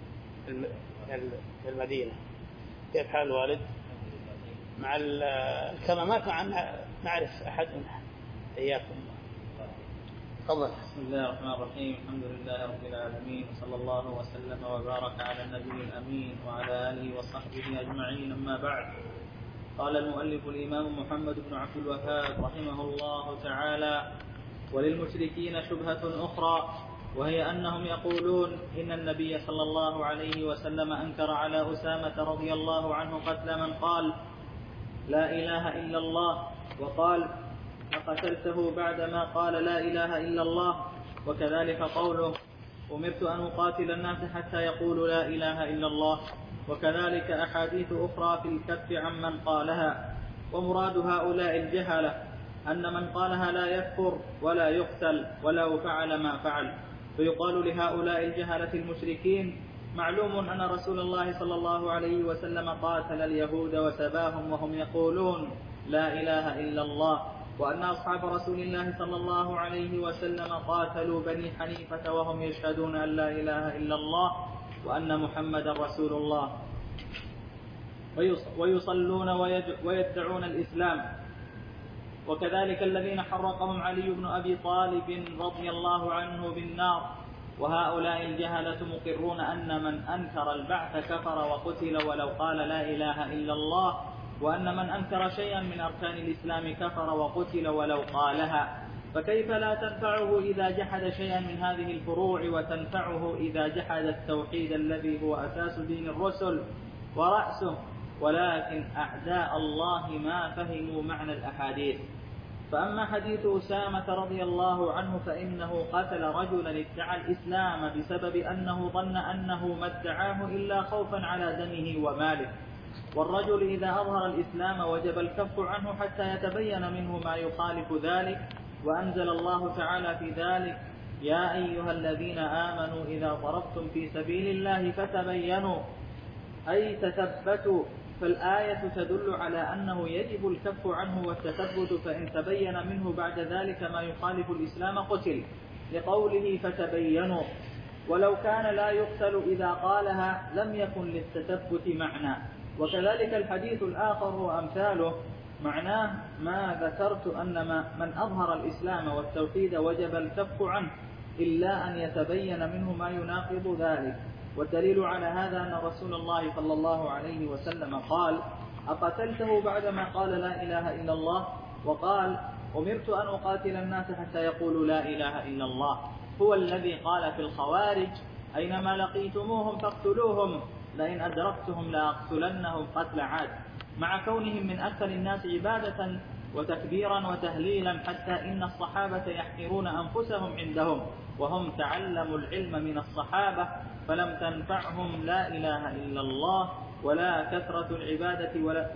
المدينة. كيف حال الوالد؟ مع الكمامات معنا نعرف أحد منها. حياكم الله. تفضل. بسم الله الرحمن الرحيم. الحمد لله رب العالمين، وصلى الله وسلم وبارك على النبي الأمين وعلى آله وصحبه أجمعين، أما بعد. قال المؤلف الإمام محمد بن عبد الوهاب رحمه الله تعالى: وللمشركين شبهة أخرى، وهي أنهم يقولون إن النبي صلى الله عليه وسلم أنكر على أسامة رضي الله عنه قتل من قال لا إله إلا الله، وقال: أقتلته بعدما قال لا إله إلا الله. وكذلك قوله: أمرت أن أقاتل الناس حتى يقولوا لا إله إلا الله. وكذلك أحاديث أخرى في الكف عمن قالها. ومراد هؤلاء الجهلة أن من قالها لا يكفر ولا يقتل ولو فعل ما فعل. فيقال لهؤلاء الجهلة المشركين: معلوم أن رسول الله صلى الله عليه وسلم قاتل اليهود وسباهم وهم يقولون لا إله إلا الله، وأن أصحاب رسول الله صلى الله عليه وسلم قاتلوا بني حنيفة وهم يشهدون أن لا إله إلا الله وأن محمدا رسول الله، ويصلون ويدعون الإسلام. وكذلك الذين حرقهم علي بن أبي طالب رضي الله عنه بالنار. وهؤلاء الجهلة مقرون أن من أنكر البعث كفر وقتل ولو قال لا إله إلا الله، وأن من أنكر شيئا من أركان الإسلام كفر وقتل ولو قالها. فكيف لا تنفعه إذا جحد شيئا من هذه الفروع، وتنفعه إذا جحد التوحيد الذي هو أساس دين الرسل ورأسه؟ ولكن أعداء الله ما فهموا معنى الأحاديث. فأما حديث أسامة رضي الله عنه فإنه قتل رجلا ادعى الإسلام بسبب أنه ظن أنه ما ادعاه إلا خوفا على دمه وماله، والرجل إذا أظهر الإسلام وجب الكف عنه حتى يتبين منه ما يخالف ذلك. وأنزل الله تعالى في ذلك: يا أيها الذين آمنوا إذا ضربتم في سبيل الله فتبينوا، أي تثبتوا. فالآية تدل على أنه يجب الكف عنه والتثبت، فإن تبين منه بعد ذلك ما يخالف الإسلام قتل، لقوله فتبينوا. ولو كان لا يقتل إذا قالها لم يكن للتثبت معنى. وكذلك الحديث الآخر وأمثاله معناه ما ذكرت، أن من أظهر الإسلام والتوحيد وجب الكف عنه إلا أن يتبين منه ما يناقض ذلك. والدليل على هذا أن رسول الله صلى الله عليه وسلم قال: أقتلته بعدما قال لا إله إلا الله؟ وقال: أمرت أن أقاتل الناس حتى يقولوا لا إله إلا الله. هو الذي قال في الخوارج: أينما لقيتموهم فاقتلوهم، لئن أدركتهم لأقتلنهم قتل عاد، مع كونهم من أكثر الناس عبادة وتكبيرا وتهليلا، حتى إن الصحابة يحقرون أنفسهم عندهم، وهم تعلموا العلم من الصحابة، فلم تنفعهم لا إله إلا الله ولا كثرة العبادة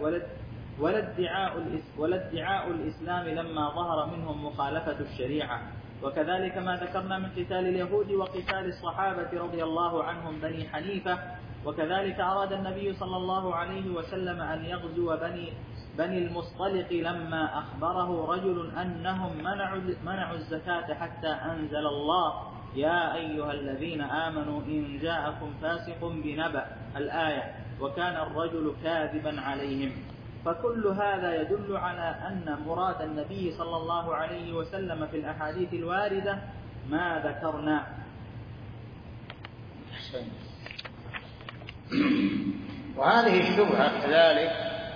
ولا ادعاء الإسلام لما ظهر منهم مخالفة الشريعة. وكذلك ما ذكرنا من قتال اليهود وقتال الصحابة رضي الله عنهم بني حنيفة. وكذلك أراد النبي صلى الله عليه وسلم أن يغزو بني المصطلق لما أخبره رجل أنهم منعوا الزكاة، حتى أنزل الله: يا أيها الذين آمنوا إن جاءكم فاسق بنبأ، الآية، وكان الرجل كاذبا عليهم. فكل هذا يدل على أن مراد النبي صلى الله عليه وسلم في الأحاديث الواردة ما ذكرنا. وهذه الشبهة كذلك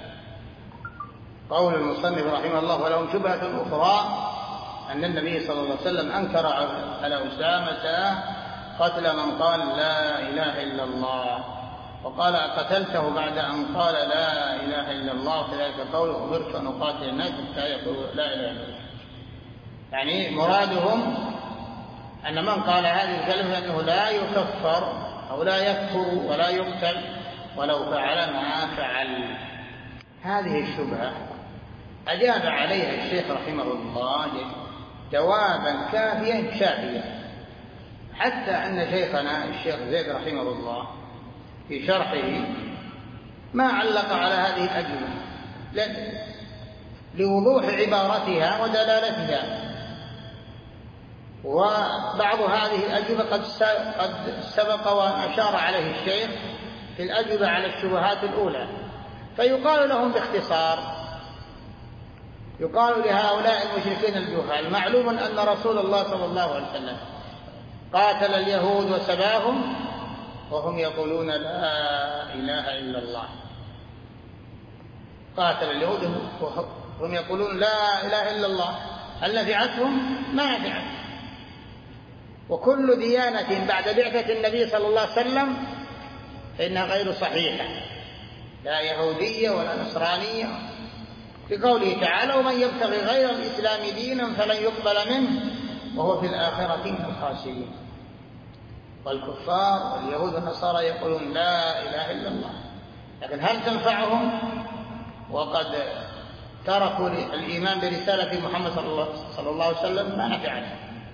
قول المصنف رحمه الله: ولهم شبهة أخرى أن النبي صلى الله عليه وسلم أنكر على أسامة قتل من قال لا إله إلا الله، وقال: قتلته بعد أن قال لا إله إلا الله. كذلك قوله: أمرت أن أقاتل الناس حتى يقولوا لا إله إلا الله. يعني مرادهم أن من قال هذه الكلمة أنه لا يكفر أو لا يكفر ولا يقتل ولو فعل ما فعل. هذه الشبهة أجاب عليها الشيخ رحمه الله جوابا كافيا شافيا، حتى أن شيخنا الشيخ زيد رحمه الله في شرحه ما علق على هذه الأجوبة لوضوح عبارتها ودلالتها. وبعض هذه الأجوبة قد سبق وأشار عليه الشيخ في الأجوبة على الشبهات الأولى. فيقال لهم باختصار، يقال لهؤلاء المشركين الجهال: معلوم أن رسول الله صلى الله عليه وسلم قاتل اليهود وسباهم وهم يقولون لا إله إلا الله. قاتل اليهود وهم يقولون لا إله إلا الله، هل نفعتهم؟ ما نفعتهم. وكل ديانة بعد بعثة النبي صلى الله عليه وسلم فإنها غير صحيحة، لا يهودية ولا نصرانية، لقوله تعالى: ومن يبتغي غير الإسلام دينا فلن يقبل منه وهو في الآخرة من الخاسرين. والكفار واليهود والنصارى يقولون لا إله إلا الله، لكن هل تنفعهم وقد تركوا الإيمان برسالة محمد صلى الله عليه وسلم؟ ما نفعهم.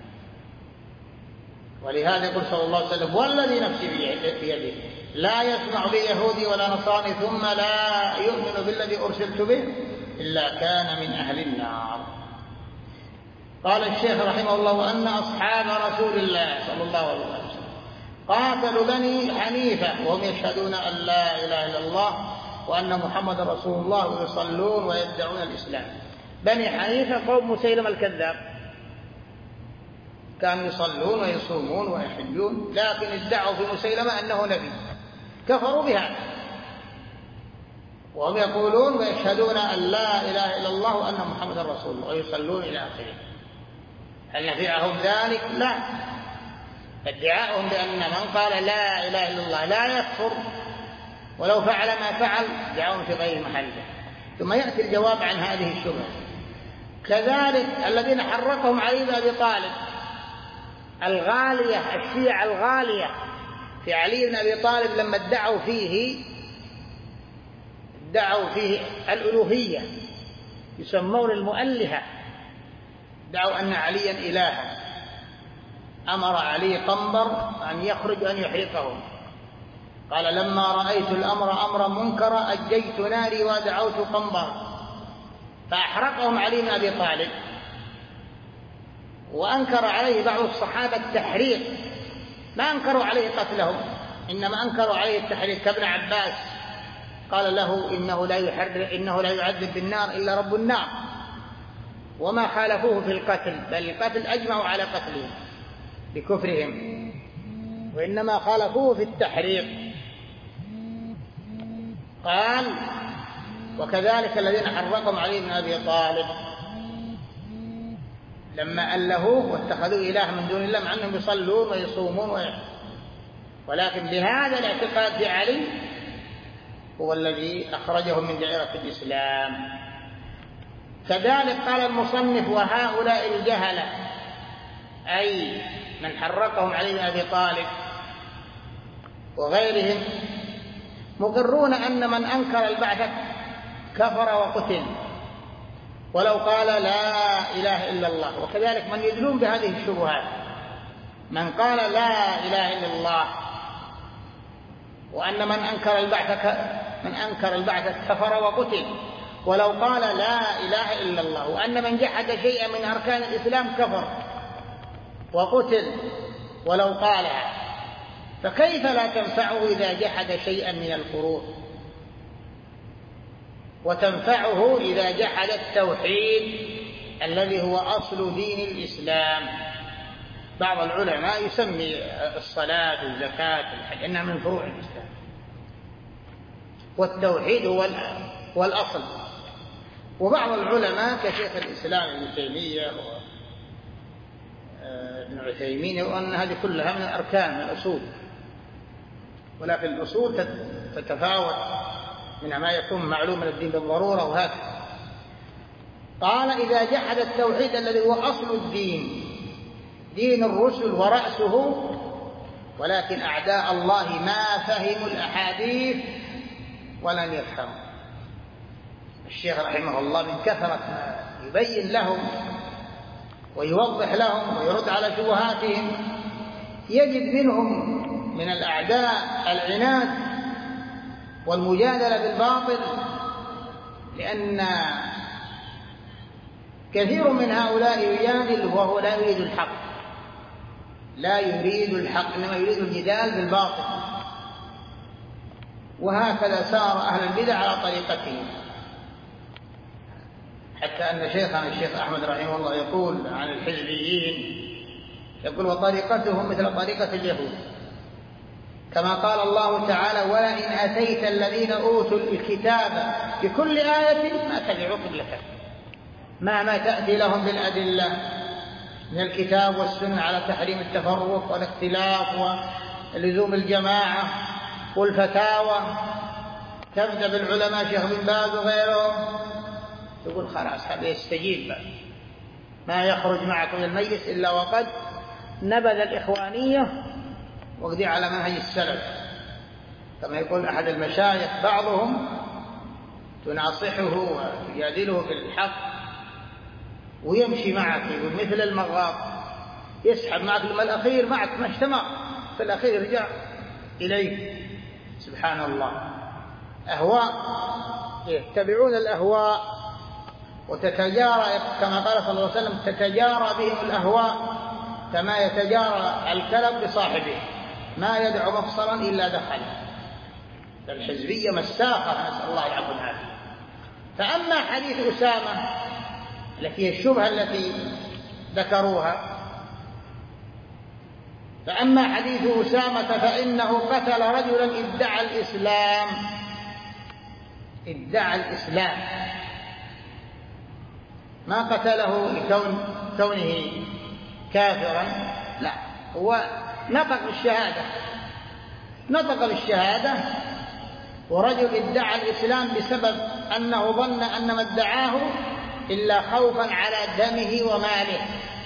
ولهذا يقول صلى الله عليه وسلم: والذي نفسي بيده لا يسمع بيهودي ولا نصراني ثم لا يؤمن بالذي أرسلت به إلا كان من أهل النار. قال الشيخ رحمه الله: وأن أصحاب رسول الله صلى الله عليه وسلم قاتلوا بني حنيفة وهم يشهدون أن لا إله إلا الله وأن محمد رسول الله ويصلون ويدعون الإسلام. بني حنيفة قوم مسيلمة الكذاب، كانوا يصلون ويصومون ويحجون، لكن ادعوا في مسيلمة أنه نبي، كفروا بها، وهم يقولون ويشهدون أن لا إله إلا الله وأن محمد رسول الله ويصلون إلى آخره. هل نفعهم ذلك؟ لا. ادعاؤهم بأن من قال لا إله إلا الله لا يكفر ولو فعل ما فعل دعاهم في غير محله. ثم يأتي الجواب عن هذه الشبهة. كذلك الذين حركهم علي بن أبي طالب الغالية، الشيعة الغالية في علي بن أبي طالب، لما ادعوا فيه ادعوا فيه الألوهية، يسمون المؤلهة، دعوا أن عليا إلها، أمر علي قنبر أن يخرج وأن يحرقهم، قال لما رأيت الأمر أمرا منكرا أجيت ناري ودعوت قنبر فأحرقهم علي بن أبي طالب. وأنكر عليه بعض الصحابة التحريق، ما أنكروا عليه قتلهم، إنما أنكروا عليه التحريق، كابن عباس قال له إنه لا يعذب بالنار إلا رب النار، وما خالفوه في القتل، بل القتل أجمعوا على قتله بكفرهم، وإنما خالفوه في التحريق. قال وكذلك الذين حرقهم علي بن أبي طالب لما ألهوه واتخذوا إله من دون الله، مع أنهم يصلون ويصومون ولكن بهذا الاعتقاد في علي هو الذي أخرجهم من دائرة الإسلام. كذلك قال المصنف وهؤلاء الجهلة، أي من حرقهم علي بن أبي طالب وغيرهم، مقرون أن من أنكر البعث كفر وقتل ولو قال لا إله إلا الله. وكذلك من يدلون بهذه الشبهات، من قال لا إله إلا الله وأن من أنكر البعث كفر وقتل ولو قال لا إله إلا الله، وأن من جحد شيئا من أركان الإسلام كفر وقتل ولو قالها، فكيف لا تنفعه إذا جحد شيئا من الفروع، وتنفعه إذا جحد التوحيد الذي هو أصل دين الإسلام. بعض العلماء يسمي الصلاة والزكاة والحج إنها من فروع الإسلام، والتوحيد هو الأصل. وبعض العلماء كشيخ الإسلام ابن تيمية وابن عثيمين يقول أن هذه كلها من الأركان، من الأصول، ولكن الأصول تتفاوت من ما يكون معلوم من الدين بالضرورة وهكذا. قال إذا جحد التوحيد الذي هو أصل الدين، دين الرسل ورأسه، ولكن أعداء الله ما فهموا الأحاديث ولن يفهموا. الشيخ رحمه الله من كثرة ما يبين لهم ويوضح لهم ويرد على شبهاتهم يجد منهم من الأعداء العناد والمجادلة بالباطل، لأن كثير من هؤلاء يجادل وهو لا يريد الحق، لا يريد الحق، إنما يريد الجدال بالباطل. وهكذا سار أهل البدع على طريقتهم، حتى أن شيخنا الشيخ أحمد رحمه الله يقول عن الحزبيين، يقول وطريقتهم مثل طريقة اليهود، كما قال الله تعالى ولئن أتيت الذين أوتوا الكتاب بكل آية ما تبعوا قبلتك، ما تأتي لهم بالأدلة من الكتاب والسنة على تحريم التفرق والاختلاف ولزوم الجماعة والفتاوى، تبدأ بالعلماء شيخ بن باز وغيرهم، تقول خلاص هذا يستجيب بقى. ما يخرج معكم من المجلس إلا وقد نبذ الإخوانية وقضي على منهج السلف، كما يقول أحد المشايخ بعضهم تناصحه ويجادله بالحق ويمشي معك، يقول مثل المغاط يسحب معك لما الأخير معك ما اجتمع، في الأخير يرجع إليك. سبحان الله، أهواء يتبعون الأهواء وتتجارى، كما قال صلى الله عليه وسلم تتجارى بهم الأهواء كما يتجارى الكلب بصاحبه، ما يدعو مفصلا إلا دخله. الحزبية مساقة، نسأل الله العفو والعافية. فأما حديث أسامة التي هي الشبهة التي ذكروها، فأما حديث أسامة فإنه قتل رجلا ادعى الإسلام، ما قتله لكونه كافرا، لا، هو نطق بالشهادة، ورجل ادعى الإسلام بسبب أنه ظن أن ما ادعاه إلا خوفا على دمه وماله.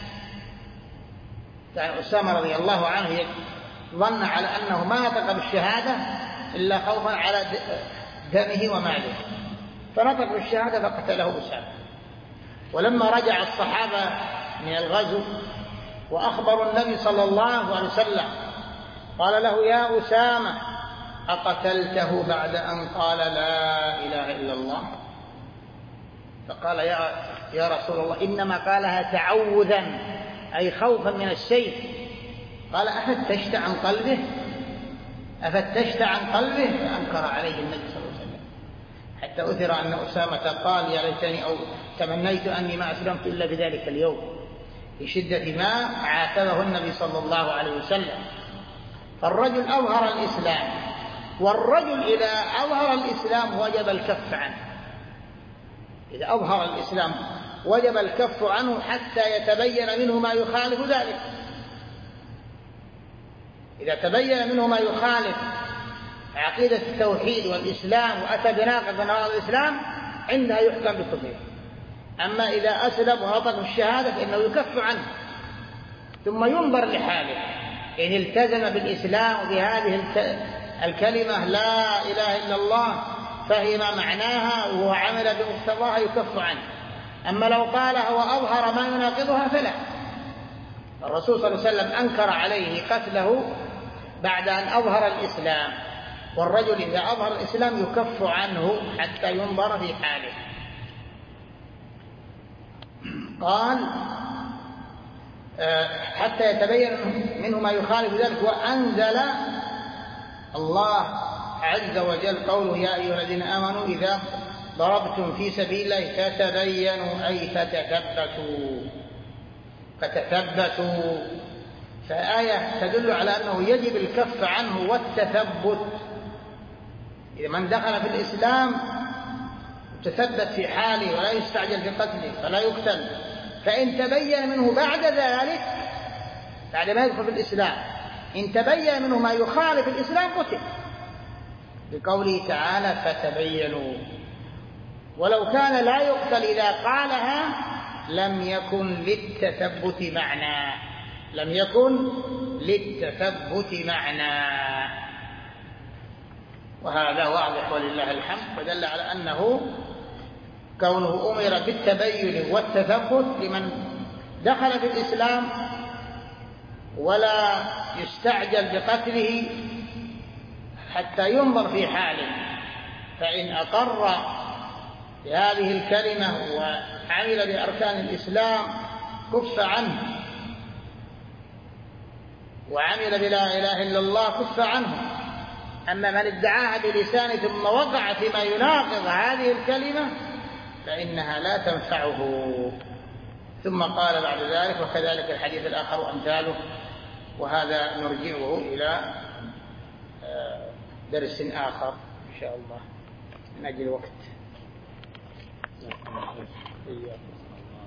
يعني أسامة رضي الله عنه ظن على أنه ما نطق بالشهادة إلا خوفا على دمه وماله، فنطق بالشهادة فقتله أسامة. ولما رجع الصحابة من الغزو وأخبروا النبي صلى الله عليه وسلم قال له: يا أسامة، أقتلته بعد أن قال لا إله إلا الله؟ فقال: يا رسول الله، إنما قالها تعوذا، أي خوفا من السيف. قال: أفتشت عن قلبه؟ أفتشت عن قلبه؟ فأنكر عليه النبي صلى الله عليه وسلم، حتى أثر أن أسامة قال: يا ليتني أو تمنيت أني ما أسلمت إلا بذلك اليوم، لشدة ما عاتبه النبي صلى الله عليه وسلم. فالرجل أظهر الإسلام، والرجل إذا أظهر الإسلام وجب الكف عنه. إذا أظهر الإسلام وجب الكف عنه حتى يتبين منه ما يخالف ذلك. إذا تبين منه ما يخالف عقيدة التوحيد والإسلام وأتى بناقض من هذا الإسلام، عندها يحكم بكفره. أما إذا أسلم ونطق بالشهادة فإنه يكف عنه، ثم ينظر لحاله. إن التزم بالإسلام وبهذه الكلمة لا إله إلا الله فهم معناها وهو عمل بمقتضاها يكف عنه. أما لو قالها وأظهر ما يناقضها فلا. الرسول صلى الله عليه وسلم أنكر عليه قتله بعد أن أظهر الإسلام، والرجل إذا أظهر الإسلام يكف عنه حتى ينظر في حاله. قال: حتى يتبين منه ما يخالف ذلك. وأنزل الله عز وجل قوله: يا أيها الذين آمنوا إذا ضربتم في سبيل الله فتبينوا، أي فتثبتوا. فآية تدل على أنه يجب الكف عنه والتثبت. إذا من دخل في الإسلام تثبت في حاله ولا يستعجل في قتله فلا يقتل. فإن تبين منه بعد ذلك، بعد ما يدخل في الإسلام، إن تبين منه ما يخالف الإسلام قتل، بقوله تعالى: فتبينوا. ولو كان لا يقتل إذا قالها لم يكن للتثبت معنى، لم يكن للتثبت معنى. وهذا واضح ولله الحمد، فدل على أنه كونه أمر بالتبين والتثبت لمن دخل في الإسلام ولا يستعجل بقتله حتى ينظر في حاله. فإن أقر بهذه الكلمة وعمل بأركان الإسلام كف عنه، وعمل بلا إله إلا الله كف عنه. أما من ادعاها بلسانه ثم وقع فيما يناقض هذه الكلمة فإنها لا تنفعه. ثم قال بعد ذلك: وكذلك الحديث الآخر وأمثاله. وهذا نرجعه إلى درس آخر إن شاء الله من أجل الوقت.